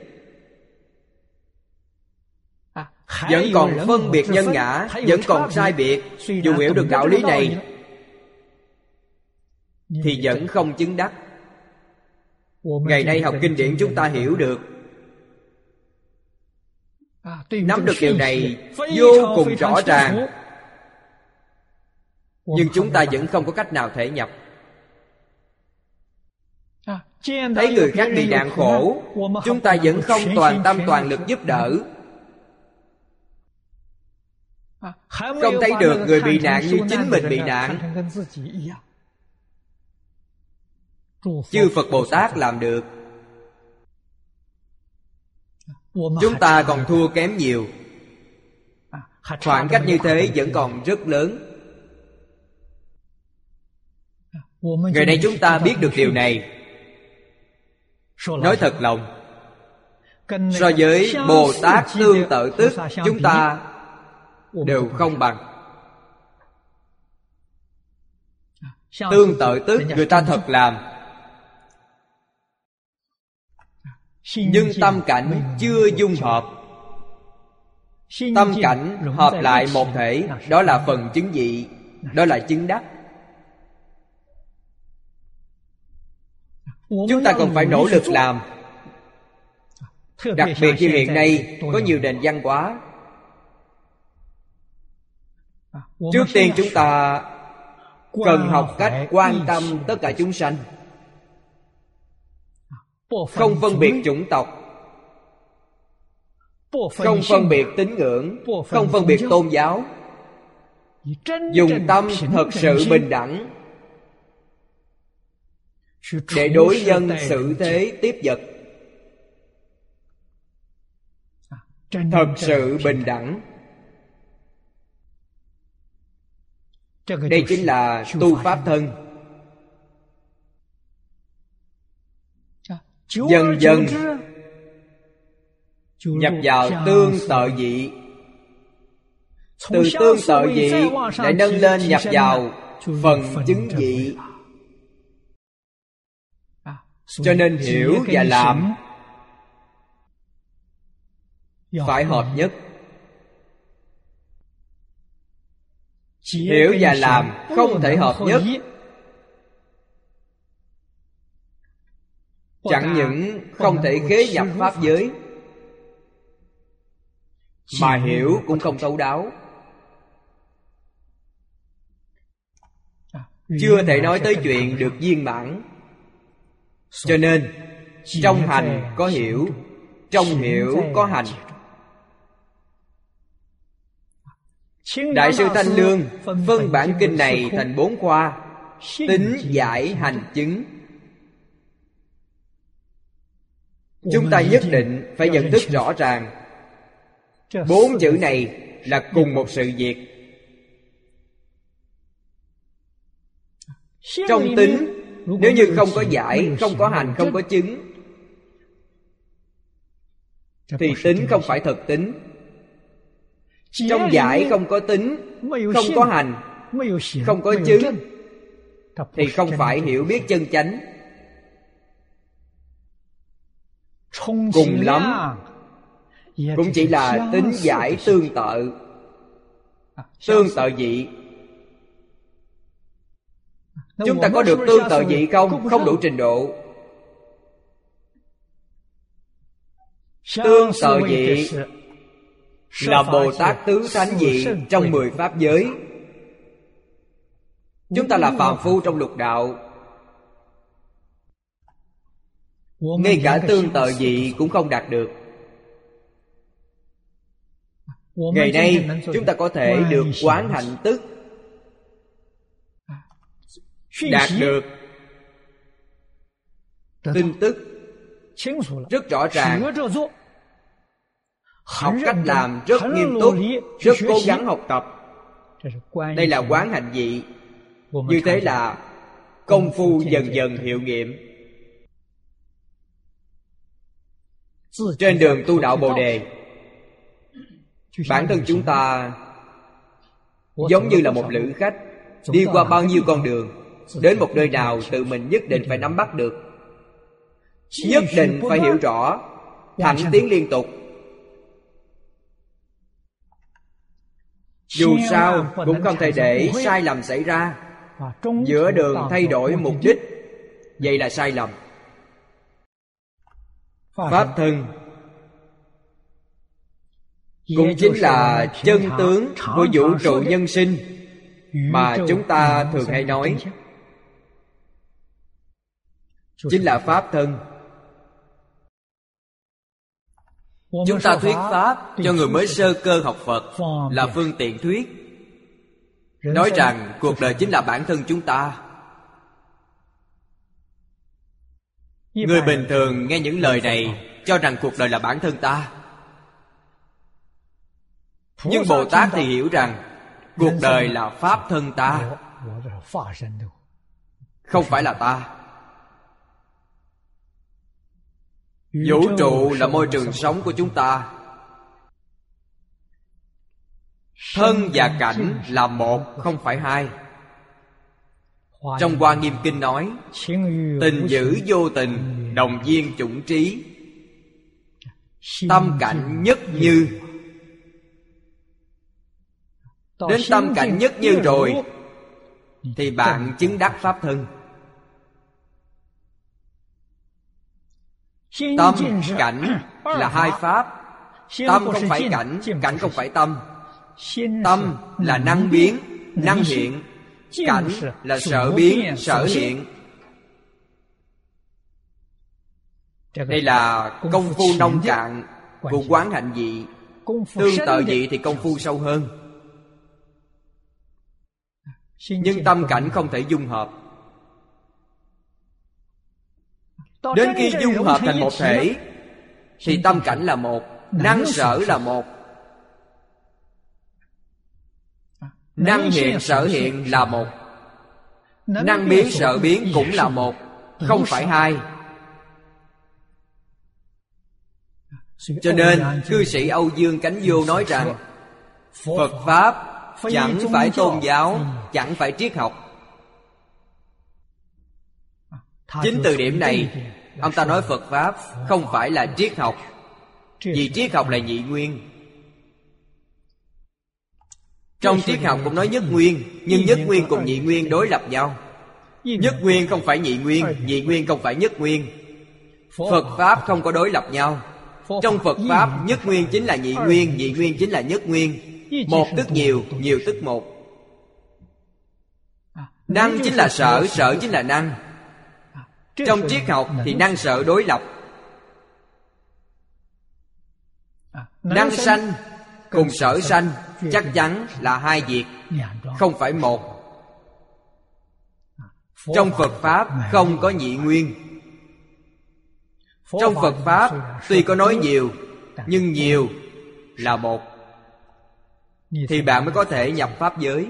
Vẫn còn phân biệt nhân ngã, vẫn còn sai biệt. Dù hiểu được đạo lý này thì vẫn không chứng đắc. Ngày nay học kinh điển chúng ta hiểu được, nắm được điều này vô cùng rõ ràng, nhưng chúng ta vẫn không có cách nào thể nhập. Thấy người khác bị nạn khổ, chúng ta vẫn không toàn tâm toàn lực giúp đỡ, không thấy được người bị nạn như chính mình bị nạn. Chư Phật Bồ Tát làm được, chúng ta còn thua kém nhiều. Khoảng cách như thế vẫn còn rất lớn. Ngày nay chúng ta biết được điều này, nói thật lòng, so với Bồ Tát tương tự tức, chúng ta đều không bằng. Tương tự tức người ta thật làm, nhưng tâm cảnh chưa dung hợp. Tâm cảnh hợp lại một thể, đó là phần chứng vị, đó là chứng đắc. Chúng ta còn phải nỗ lực làm. Đặc biệt như hiện nay có nhiều nền văn hóa. Trước tiên chúng ta cần học cách quan tâm tất cả chúng sanh, không phân biệt chủng tộc, không phân biệt tín ngưỡng, không phân biệt tôn giáo, dùng tâm thật sự bình đẳng để đối nhân xử thế tiếp vật. Thật sự bình đẳng, đây chính là tu pháp thân. Dần dần nhập vào tương tự vị, từ tương tự vị lại nâng lên nhập vào phần chứng vị. Cho nên hiểu và làm phải hợp nhất. Hiểu và làm không thể hợp nhất. Chẳng những không thể khế nhập pháp giới, mà hiểu cũng không thấu đáo, chưa thể nói tới chuyện được viên mãn. Cho nên trong hành có hiểu, trong hiểu có hành. Đại sư Thanh Lương phân bản kinh này thành bốn khoa: tính, giải, hành, chứng. Chúng ta nhất định phải nhận thức rõ ràng bốn chữ này là cùng một sự việc. Trong tính, nếu như không có giải, không có hành, không có chứng, thì tính không phải thật tính. Trong giải không có tính, không có hành, không có chứng, thì không phải hiểu biết chân chánh. Cùng lắm cũng chỉ là tính giải tương tự. Tương tự dị, chúng ta có được tương tự dị không? Không đủ trình độ. Tương tự dị là Bồ Tát tứ thánh dị trong mười pháp giới. Chúng ta là phàm phu trong lục đạo, ngay cả tương tự dị cũng không đạt được. Ngày nay chúng ta có thể được quán hạnh tức, đạt được tin tức rất rõ ràng, học cách làm rất nghiêm túc, rất cố gắng học tập. Đây là quán hạnh dị. Như thế là công phu dần dần hiệu nghiệm. Trên đường tu đạo Bồ Đề, bản thân chúng ta giống như là một lữ khách, đi qua bao nhiêu con đường, đến một nơi nào tự mình nhất định phải nắm bắt được, nhất định phải hiểu rõ, thẳng tiến liên tục. Dù sao cũng không thể để sai lầm xảy ra. Giữa đường thay đổi mục đích, vậy là sai lầm. Pháp thân cũng chính là chân tướng của vũ trụ nhân sinh mà chúng ta thường hay nói, chính là pháp thân. Chúng ta thuyết pháp cho người mới sơ cơ học Phật là phương tiện thuyết, nói rằng cuộc đời chính là bản thân chúng ta. Người bình thường nghe những lời này cho rằng cuộc đời là bản thân ta. Nhưng Bồ Tát thì hiểu rằng cuộc đời là pháp thân ta, không phải là ta. Vũ trụ là môi trường sống của chúng ta. Thân và cảnh là một, không phải hai. Trong Hoa Nghiêm Kinh nói, tình dữ vô tình, đồng viên chủng trí, tâm cảnh nhất như. Đến tâm cảnh nhất như rồi thì bạn chứng đắc pháp thân. Tâm, cảnh là hai pháp. Tâm không phải cảnh, cảnh không phải tâm. Tâm là năng biến, năng hiện. Cảnh là sở biến, sở hiện. Đây là công phu nông cạn của quán hạnh dị. Tương tự dị thì công phu sâu hơn. Nhưng tâm cảnh không thể dung hợp. Đến khi dung hợp thành một thể thì tâm cảnh là một, năng sở là một, năng hiện sở hiện là một, năng biến sở biến cũng là một, không phải hai. Cho nên cư sĩ Âu Dương Cánh Vô nói rằng Phật Pháp chẳng phải tôn giáo, chẳng phải triết học. Chính từ điểm này ông ta nói Phật Pháp không phải là triết học, vì triết học là nhị nguyên. Trong triết học cũng nói nhất nguyên, nhưng nhất nguyên cùng nhị nguyên đối lập nhau. Nhất nguyên không phải nhị nguyên, nhị nguyên không phải nhất nguyên. Phật Pháp không có đối lập nhau. Trong Phật Pháp, nhất nguyên chính là nhị nguyên, nhị nguyên chính là nhất nguyên. Một tức nhiều, nhiều tức một. Năng chính là sở, sở chính là năng. Trong triết học thì năng sở đối lập. Năng sanh cùng sở sanh chắc chắn là hai việc, không phải một. Trong Phật Pháp không có nhị nguyên. Trong Phật Pháp tuy có nói nhiều, nhưng nhiều là một, thì bạn mới có thể nhập Pháp giới.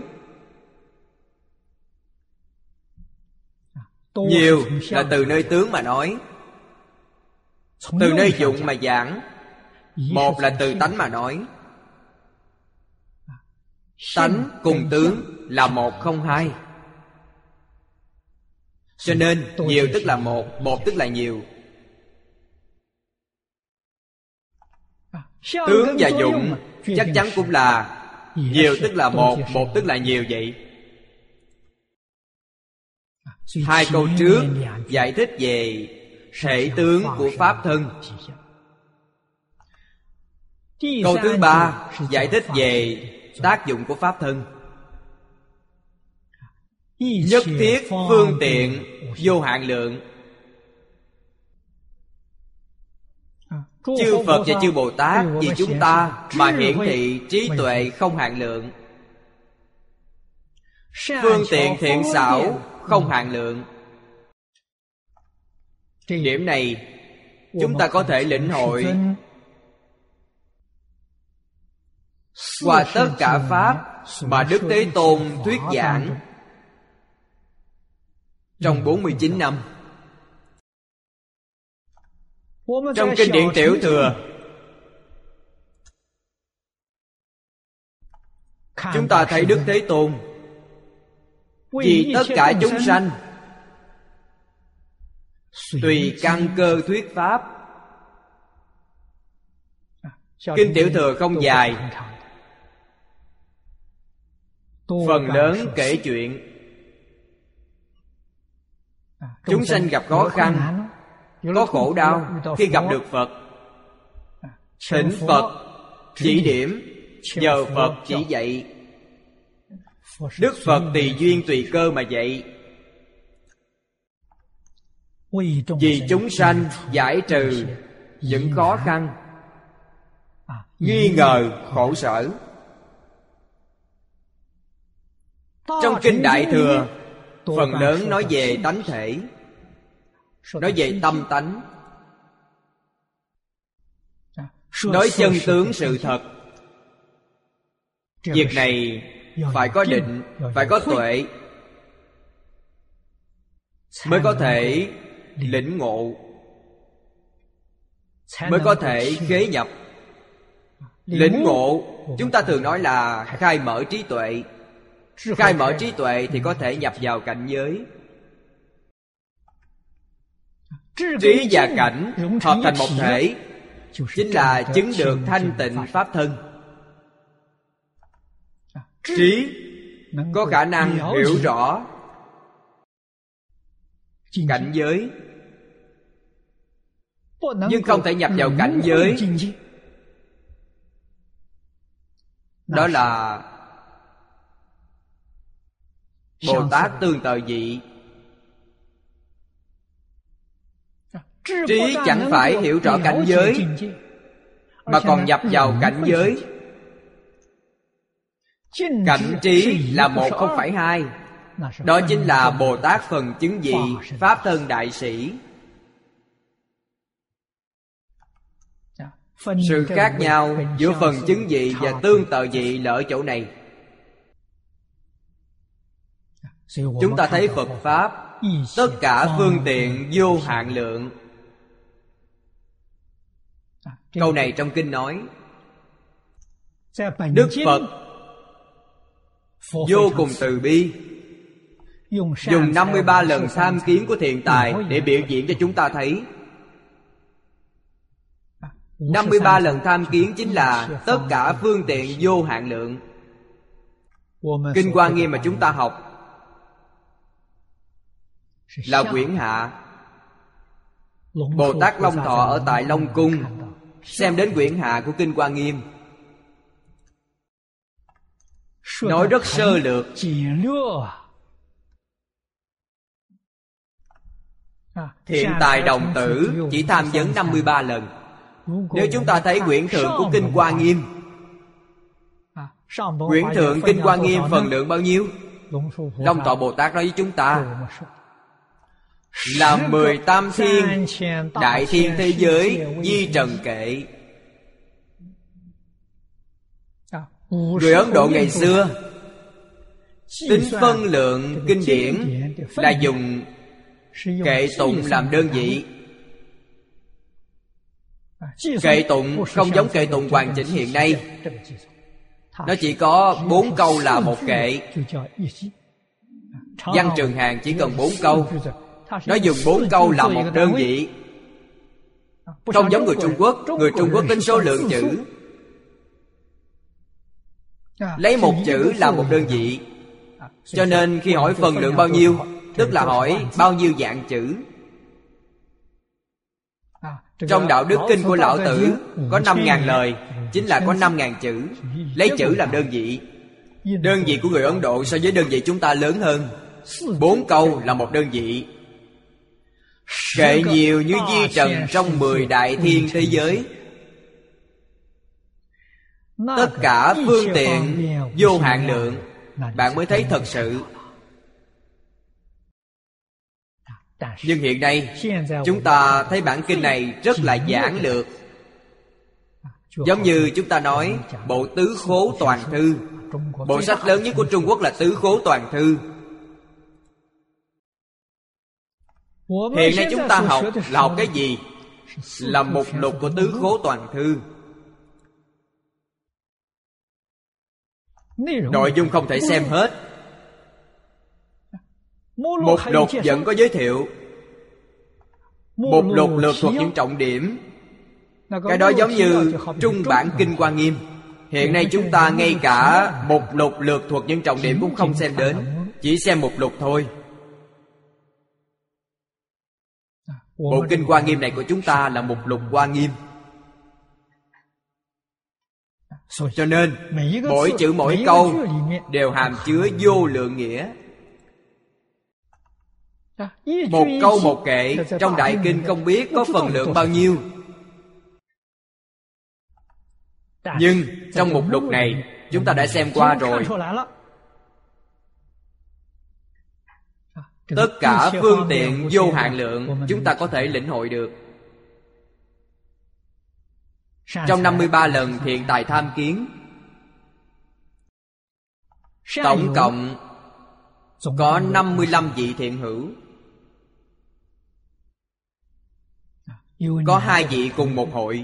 Nhiều là từ nơi tướng mà nói, từ nơi dụng mà giảng. Một là từ tánh mà nói. Tánh cùng tướng là một không hai. Cho nên nhiều tức là một, một tức là nhiều. Tướng và dụng chắc chắn cũng là nhiều tức là một, một tức là nhiều vậy. Hai câu trước giải thích về thể tướng của pháp thân. Câu thứ ba giải thích về tác dụng của pháp thân. Nhất thiết phương tiện vô hạn lượng. Chư Phật và chư Bồ Tát vì chúng ta mà hiển thị trí tuệ không hạn lượng. Phương tiện thiện xảo không hạn lượng. Điểm này chúng ta có thể lĩnh hội qua tất cả pháp mà Đức Thế Tôn thuyết giảng trong bốn mươi chín năm. Trong kinh điển Tiểu Thừa, chúng ta thấy Đức Thế Tôn vì tất cả chúng sanh tùy căn cơ thuyết pháp. Kinh Tiểu Thừa không dài, phần lớn kể chuyện chúng sanh gặp khó khăn, có khổ đau khi gặp được Phật. Thỉnh Phật chỉ điểm, nhờ Phật chỉ dạy. Đức Phật tùy duyên tùy cơ mà dạy, vì chúng sanh giải trừ những khó khăn, nghi ngờ, khổ sở. Trong kinh Đại Thừa, phần lớn nói về tánh thể, nói về tâm tánh, nói chân tướng sự thật. Việc này phải có định, phải có tuệ mới có thể lĩnh ngộ, mới có thể khế nhập. Lĩnh ngộ chúng ta thường nói là khai mở trí tuệ. Khai mở trí tuệ thì có thể nhập vào cảnh giới. Trí và cảnh hợp thành một thể, chính là chứng được thanh tịnh pháp thân. Trí có khả năng hiểu rõ cảnh giới, nhưng không thể nhập vào cảnh giới. Đó là Bồ Tát tương tự vị. Trí chẳng phải hiểu rõ cảnh giới, mà còn nhập vào cảnh giới. Cảnh trí là một không phải hai. Đó chính là Bồ Tát phần chứng vị, Pháp thân đại sĩ. Sự khác nhau giữa phần chứng vị và tương tự vị là ở chỗ này. Chúng ta thấy Phật Pháp tất cả phương tiện vô hạn lượng. Câu này trong kinh nói Đức Phật vô cùng từ bi, dùng năm mươi ba lần tham kiến của thiện tài để biểu diễn cho chúng ta thấy. Năm mươi ba lần tham kiến chính là tất cả phương tiện vô hạn lượng. Kinh Hoa Nghiêm mà chúng ta học là quyển hạ. Bồ Tát Long Thọ ở tại Long Cung xem đến quyển hạ của Kinh Hoa Nghiêm, nói rất sơ lược. Thiện tài đồng tử chỉ tham vấn năm mươi ba lần. Nếu chúng ta thấy quyển thượng của Kinh Hoa Nghiêm, quyển thượng Kinh Hoa Nghiêm phần lượng bao nhiêu? Long Thọ Bồ Tát nói với chúng ta là mười tam thiên đại thiên thế giới di trần kệ. Người Ấn Độ ngày xưa tính phân lượng kinh điển là dùng kệ tụng làm đơn vị. Kệ tụng không giống kệ tụng hoàn chỉnh hiện nay. Nó chỉ có bốn câu là một kệ. Văn Trường Hàn chỉ cần bốn câu. Nó dùng bốn câu là một đơn vị. Không giống người Trung Quốc. Người Trung Quốc tính số lượng chữ, lấy một chữ là một đơn vị. Cho nên khi hỏi phần lượng bao nhiêu, tức là hỏi bao nhiêu dạng chữ. Trong Đạo Đức Kinh của Lão Tử có năm ngàn lời, chính là có năm ngàn chữ. Lấy chữ làm đơn vị. Đơn vị của người Ấn Độ so với đơn vị chúng ta lớn hơn. Bốn câu là một đơn vị. Kệ nhiều như vi trần trong mười đại thiên thế giới. Tất cả phương tiện vô hạn lượng, bạn mới thấy thật sự. Nhưng hiện nay chúng ta thấy bản kinh này rất là giản lược. Giống như chúng ta nói bộ Tứ Khố Toàn Thư. Bộ sách lớn nhất của Trung Quốc là Tứ Khố Toàn Thư. Hiện nay chúng ta học là học cái gì? Là mục lục của Tứ Khố Toàn Thư. Nội dung không thể xem hết. Mục lục vẫn có giới thiệu. Mục lục lược thuộc những trọng điểm. Cái đó giống như trung bản Kinh Hoa Nghiêm. Hiện nay chúng ta ngay cả mục lục lược thuộc những trọng điểm cũng không xem đến, chỉ xem mục lục thôi. Bộ Kinh Hoa Nghiêm này của chúng ta là mục lục Hoa Nghiêm. Cho nên mỗi chữ mỗi câu đều hàm chứa vô lượng nghĩa. Một câu một kệ trong Đại Kinh không biết có phần lượng bao nhiêu. Nhưng trong mục lục này chúng ta đã xem qua rồi. Tất cả phương tiện vô hạn lượng chúng ta có thể lĩnh hội được. Trong năm mươi ba lần thiện tài tham kiến, tổng cộng có năm mươi lăm vị thiện hữu. Có hai vị cùng một hội.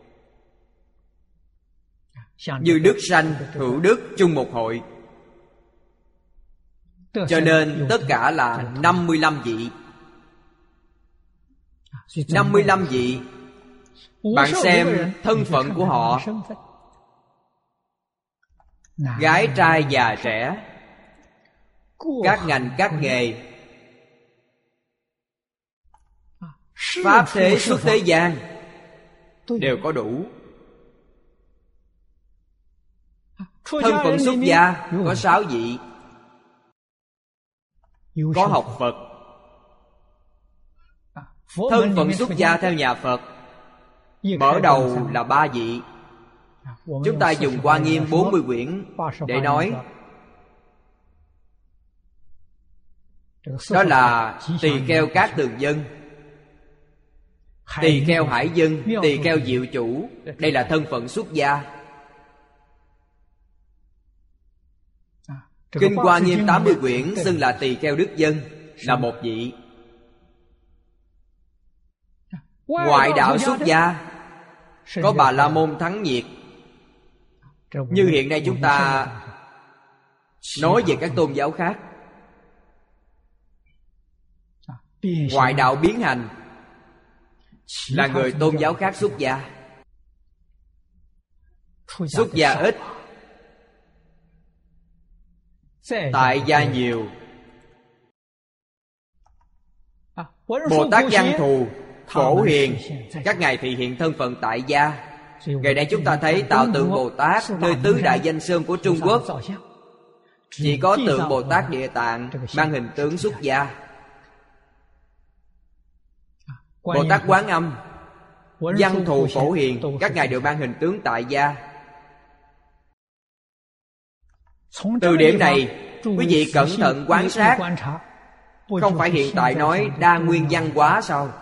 Như Đức Sanh, Hữu Đức chung một hội. Cho nên tất cả là năm mươi lăm vị. năm mươi lăm vị. Bạn xem thân phận của họ, gái trai già trẻ, các ngành các nghề, pháp thế xuất thế gian đều có đủ. Thân phận xuất gia có sáu vị. Có học Phật. Thân phận xuất gia theo nhà Phật mở đầu là ba vị. Chúng ta dùng Hoa Nghiêm bốn mươi quyển để nói. Đó là Tỳ Kheo Cát Tường Dân, Tỳ Kheo Hải Dân, Tỳ Kheo Diệu Chủ. Đây là thân phận xuất gia. Kinh Hoa Nghiêm tám mươi quyển xưng là Tỳ Kheo Đức Dân, là một vị. Ngoại đạo xuất gia có Bà La Môn Thắng Nhiệt. Như hiện nay chúng ta nói về các tôn giáo khác. Ngoại đạo biến hành là người tôn giáo khác xuất gia. Xuất gia ít, tại gia nhiều. Bồ Tát Văn Thù, Phổ Hiền, các ngài thị hiện thân phận tại gia. Ngày nay chúng ta thấy tạo tượng Bồ Tát nơi tứ đại danh sơn của Trung Quốc, chỉ có tượng Bồ Tát Địa Tạng mang hình tướng xuất gia. Bồ Tát Quán Âm, Văn Thù, Phổ Hiền, các ngài đều mang hình tướng tại gia. Từ điểm này quý vị cẩn thận quan sát. Không phải hiện tại nói đa nguyên văn hóa sao?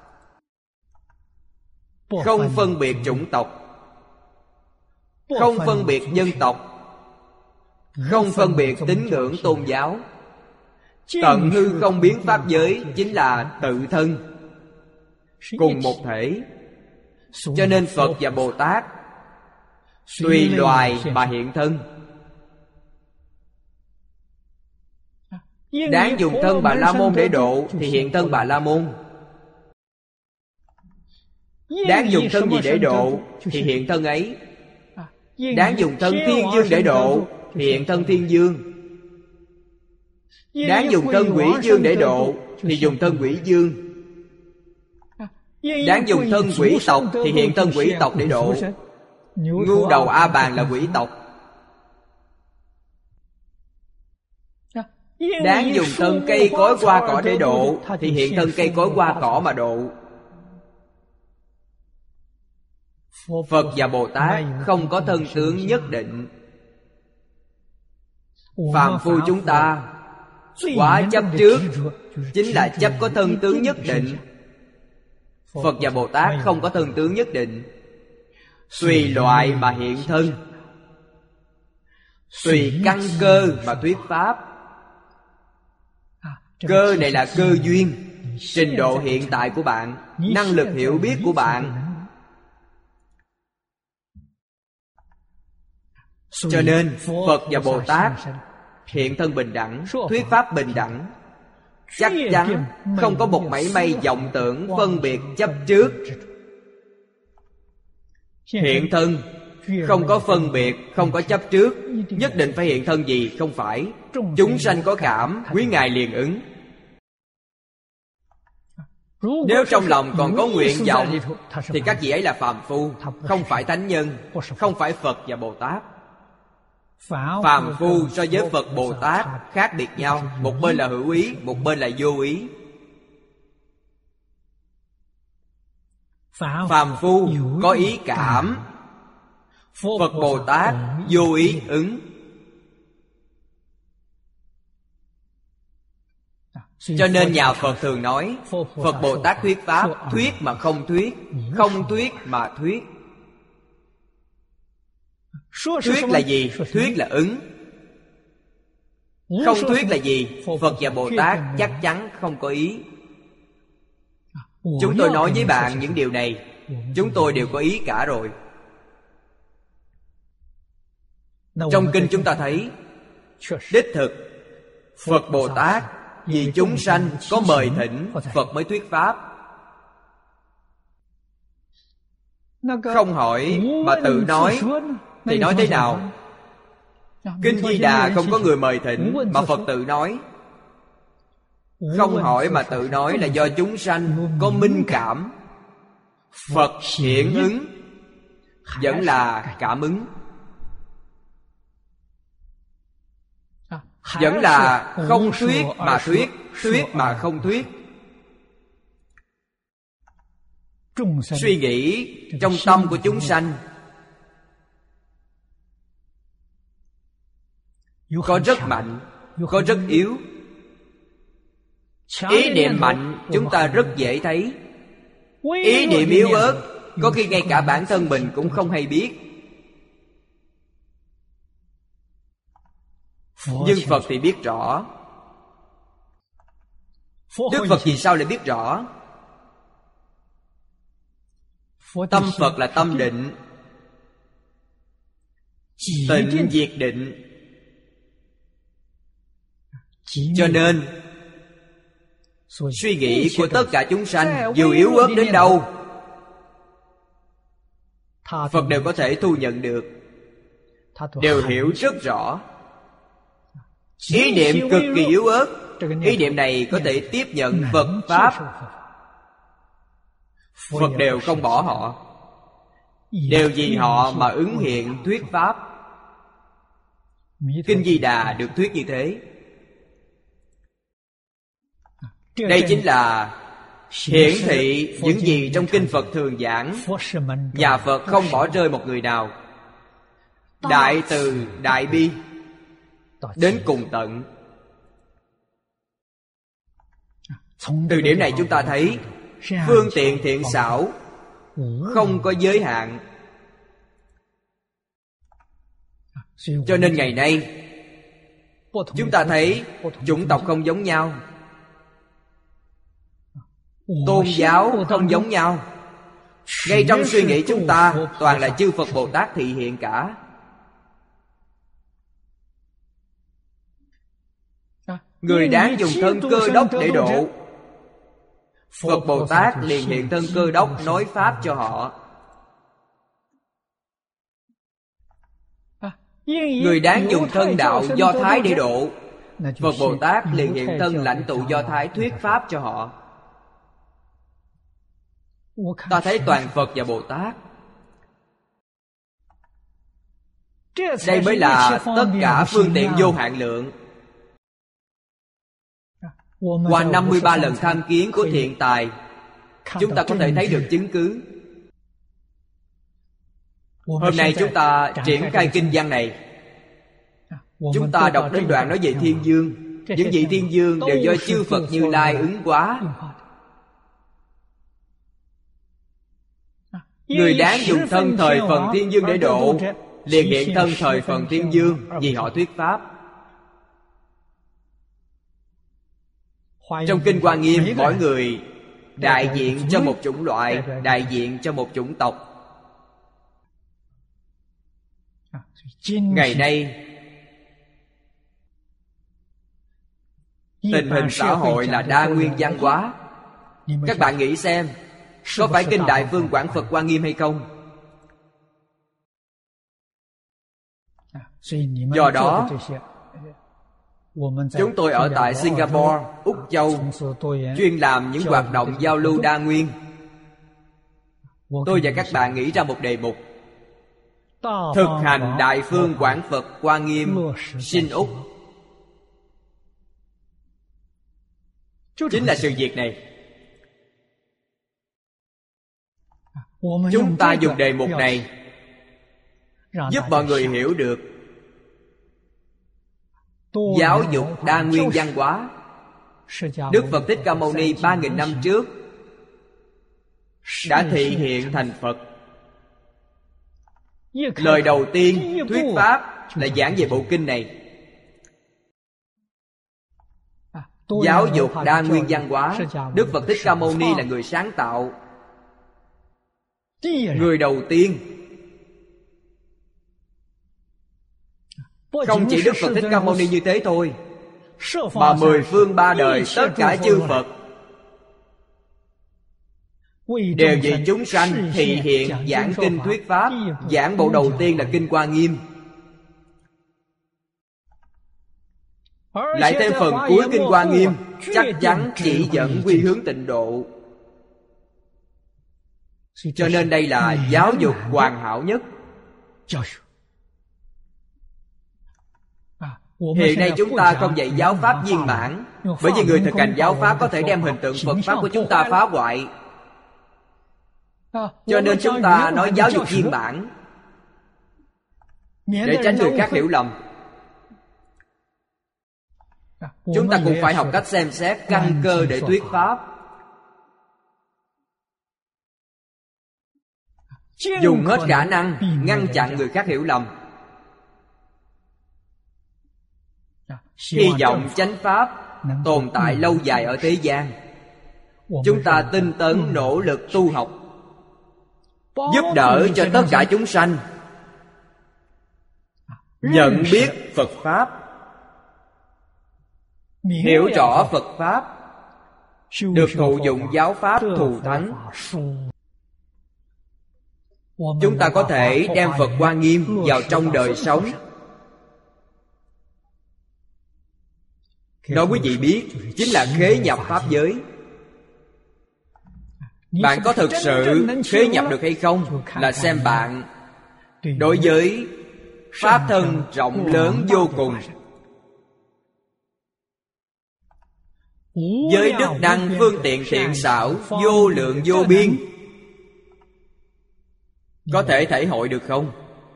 Không phân biệt chủng tộc, không phân biệt dân tộc, không phân biệt tín ngưỡng tôn giáo. Tận hư không biến pháp giới chính là tự thân, cùng một thể. Cho nên Phật và Bồ Tát Tùy loài mà hiện thân. Đáng dùng thân Bà La Môn để độ thì hiện thân Bà La Môn. Đáng dùng thân gì để độ thì hiện thân ấy. Đáng dùng thân Thiên Dương để độ thì hiện thân Thiên Dương. Đáng dùng thân Quỷ Dương để độ thì dùng thân Quỷ Dương. Đáng dùng thân quỷ tộc thì hiện thân quỷ tộc để độ. Ngu đầu A Bàn là quỷ tộc. Đáng dùng thân cây cối hoa cỏ để độ thì hiện thân cây cối hoa cỏ mà độ. Phật và Bồ Tát không có thân tướng nhất định. Phàm phu chúng ta quá chấp trước, chính là chấp có thân tướng nhất định. Phật và Bồ Tát không có thân tướng nhất định. Tùy loại mà hiện thân, tùy căn cơ mà thuyết pháp. Cơ này là cơ duyên, trình độ hiện tại của bạn, năng lực hiểu biết của bạn. Cho nên Phật và Bồ Tát hiện thân bình đẳng, thuyết pháp bình đẳng. Chắc chắn không có một mảy may vọng tưởng phân biệt chấp trước. Hiện thân không có phân biệt, không có chấp trước. Nhất định phải hiện thân gì? Không phải. Chúng sanh có cảm, quý Ngài liền ứng. Nếu trong lòng còn có nguyện vọng thì các vị ấy là phàm phu, không phải thánh nhân, không phải Phật và Bồ Tát. Phàm phu so với Phật Bồ Tát khác biệt nhau. Một bên là hữu ý, một bên là vô ý. Phàm phu có ý cảm, Phật Bồ Tát vô ý ứng. Cho nên nhà Phật thường nói Phật Bồ Tát thuyết pháp, thuyết mà không thuyết, không thuyết mà thuyết. Thuyết là gì? Thuyết là ứng. Không thuyết là gì? Phật và Bồ Tát chắc chắn không có ý. Chúng tôi nói với bạn những điều này, chúng tôi đều có ý cả rồi. Trong kinh chúng ta thấy đích thực Phật Bồ Tát vì chúng sanh có mời thỉnh, Phật mới thuyết pháp. Không hỏi mà tự nói thì nói thế nào? Kinh Di Đà không có người mời thỉnh mà Phật tự nói. Không hỏi mà tự nói là do chúng sanh có minh cảm. Phật hiện ứng vẫn là cảm ứng, vẫn là không thuyết mà thuyết, thuyết mà không thuyết. Suy nghĩ trong tâm của chúng sanh có rất mạnh, có rất yếu. Ý niệm mạnh chúng ta rất dễ thấy. Ý niệm yếu ớt có khi ngay cả bản thân mình cũng không hay biết. Nhưng Phật thì biết rõ. Đức Phật vì sao lại biết rõ? Tâm Phật là tâm định, tịnh diệt định. Cho nên suy nghĩ của tất cả chúng sanh dù yếu ớt đến đâu, Phật đều có thể thu nhận được, đều hiểu rất rõ. Ý niệm cực kỳ yếu ớt, ý niệm này có thể tiếp nhận Phật Pháp, Phật đều không bỏ họ. Đều vì họ mà ứng hiện thuyết Pháp. Kinh Di Đà được thuyết như thế. Đây chính là hiển thị những gì trong kinh Phật thường giảng. Nhà Phật không bỏ rơi một người nào. Đại từ đại bi đến cùng tận. Từ điểm này chúng ta thấy phương tiện thiện xảo không có giới hạn. Cho nên ngày nay chúng ta thấy chủng tộc không giống nhau, tôn giáo không giống nhau, Ngay trong suy nghĩ chúng ta toàn là chư Phật Bồ Tát thị hiện cả. Người đáng dùng thân Cơ Đốc để độ, Phật Bồ Tát liền hiện thân Cơ Đốc nói pháp cho họ. Người đáng dùng thân đạo Do Thái để độ, Phật Bồ Tát liền hiện thân lãnh tụ Do Thái thuyết pháp cho họ. Ta thấy toàn Phật và Bồ Tát. Đây mới là tất cả phương tiện vô hạn lượng. Qua năm mươi ba lần tham kiến của thiện tài, chúng ta có thể thấy được chứng cứ. Hôm nay chúng ta triển khai kinh văn này. Chúng ta đọc đến đoạn nói về Thiên Dương. Những vị Thiên Dương đều do chư Phật Như Lai ứng hóa. Người đáng dùng thân thời phần Thiên Dương để độ, liền hiện thân thời phần Thiên Dương vì họ thuyết pháp. Trong Kinh Hoa Nghiêm, mỗi người đại diện cho một chủng loại, đại diện cho một chủng tộc. Ngày nay tình hình xã hội là đa nguyên văn hóa. Các bạn nghĩ xem, có phải Kinh Đại Phương Quảng Phật Hoa Nghiêm hay không? Do đó, chúng tôi ở tại Singapore, Úc Châu, chuyên làm những hoạt động giao lưu đa nguyên. Tôi và các bạn nghĩ ra một đề mục: thực hành Đại Phương Quảng Phật Hoa Nghiêm sinh Úc. Chính là sự việc này. Chúng ta dùng đề mục này giúp mọi người hiểu được giáo dục đa nguyên văn hóa. Đức Phật Thích Ca Mâu Ni ba nghìn năm trước đã thị hiện thành Phật. Lời đầu tiên thuyết pháp là giảng về bộ kinh này. Giáo dục đa nguyên văn hóa, Đức Phật Thích Ca Mâu Ni là người sáng tạo, người đầu tiên. Không chỉ Đức Phật Thích Ca Mâu Ni như thế thôi, mà mười phương ba đời tất cả chư Phật đều vì chúng sanh thị hiện giảng kinh thuyết pháp. Giảng bộ đầu tiên là Kinh Hoa Nghiêm, lại thêm phần cuối Kinh Hoa Nghiêm chắc chắn chỉ dẫn quy hướng tịnh độ. Cho nên đây là giáo dục hoàn hảo nhất. Hiện nay chúng ta không dạy giáo pháp viên mãn, bởi vì người thực hành giáo pháp có thể đem hình tượng Phật pháp của chúng ta phá hoại. Cho nên chúng ta nói giáo dục viên mãn, để tránh người khác hiểu lầm. Chúng ta cũng phải học cách xem xét căn cơ để thuyết pháp, dùng hết khả năng ngăn chặn người khác hiểu lầm. Hy vọng chánh pháp tồn tại lâu dài ở thế gian. Chúng ta tinh tấn nỗ lực tu học, giúp đỡ cho tất cả chúng sanh nhận biết Phật pháp, hiểu rõ Phật pháp, được thụ dụng giáo pháp thù thắng. Chúng ta có thể đem Phật Hoa Nghiêm vào trong đời sống. Nói quý vị biết, chính là khế nhập pháp giới. Bạn có thực sự khế nhập được hay không là xem bạn đối với pháp thân rộng lớn vô cùng, với đức năng phương tiện thiện xảo vô lượng vô biên, có thể thể hội được không?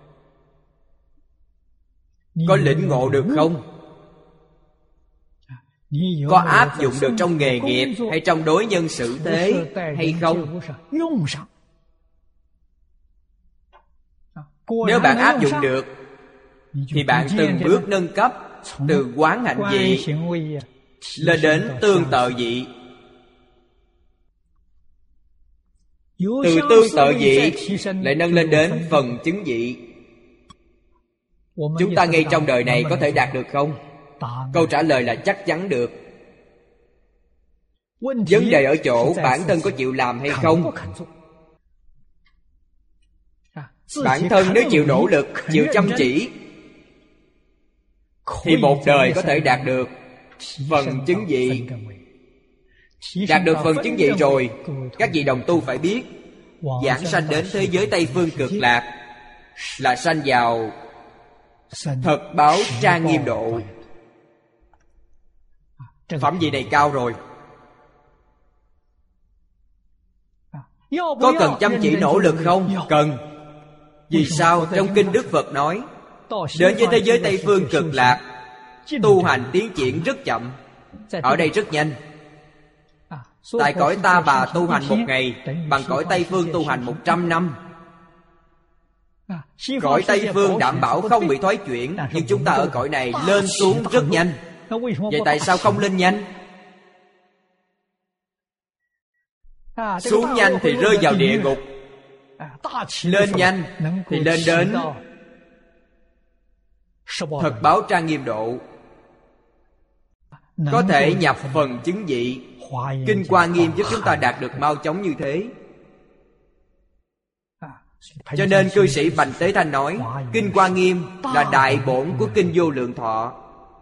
Có lĩnh ngộ được không? Có áp dụng được trong nghề nghiệp hay trong đối nhân xử thế hay không? Nếu bạn áp dụng được thì bạn từng bước nâng cấp từ quán hạnh vị lên đến tương tự vị. Từ tương tự vị lại nâng lên đến phần chứng vị. Chúng ta ngay trong đời này có thể đạt được không? Câu trả lời là chắc chắn được. Vấn đề ở chỗ bản thân có chịu làm hay không. Bản thân nếu chịu nỗ lực, chịu chăm chỉ, thì một đời có thể đạt được phần chứng vị. Đạt được phần chứng vị rồi, các vị đồng tu phải biết, giảng sanh đến thế giới Tây Phương Cực Lạc là sanh vào thật báo trang nghiêm độ. Phẩm vị này cao rồi. Có cần chăm chỉ nỗ lực không? Cần. Vì sao? Trong kinh Đức Phật nói, đến với thế giới Tây Phương Cực Lạc, tu hành tiến triển rất chậm. Ở đây rất nhanh. Tại cõi Ta Bà tu hành một ngày bằng cõi Tây Phương tu hành một trăm năm. Cõi Tây Phương đảm bảo không bị thoái chuyển, nhưng chúng ta ở cõi này lên xuống rất nhanh. Vậy tại sao không lên nhanh? Xuống nhanh thì rơi vào địa ngục. Lên nhanh thì lên đến thật báo trang nghiêm độ. Có thể nhập phần chứng vị. Kinh Hoa Nghiêm giúp chúng ta đạt được mau chóng như thế. Cho nên cư sĩ Bành Tế Thanh nói, Kinh Hoa Nghiêm là đại bổn của Kinh Vô Lượng Thọ.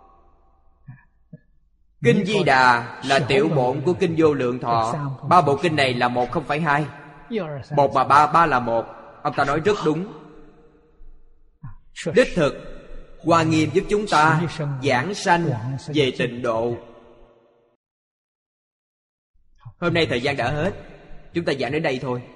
Kinh Di Đà là tiểu bổn của Kinh Vô Lượng Thọ. Ba bộ kinh này là một không phải hai. Một mà ba, ba là một. Ông ta nói rất đúng. Đích thực, Hoa Nghiêm giúp chúng ta giảng sanh về tịnh độ. Hôm nay thời gian đã hết, chúng ta giảng đến đây thôi.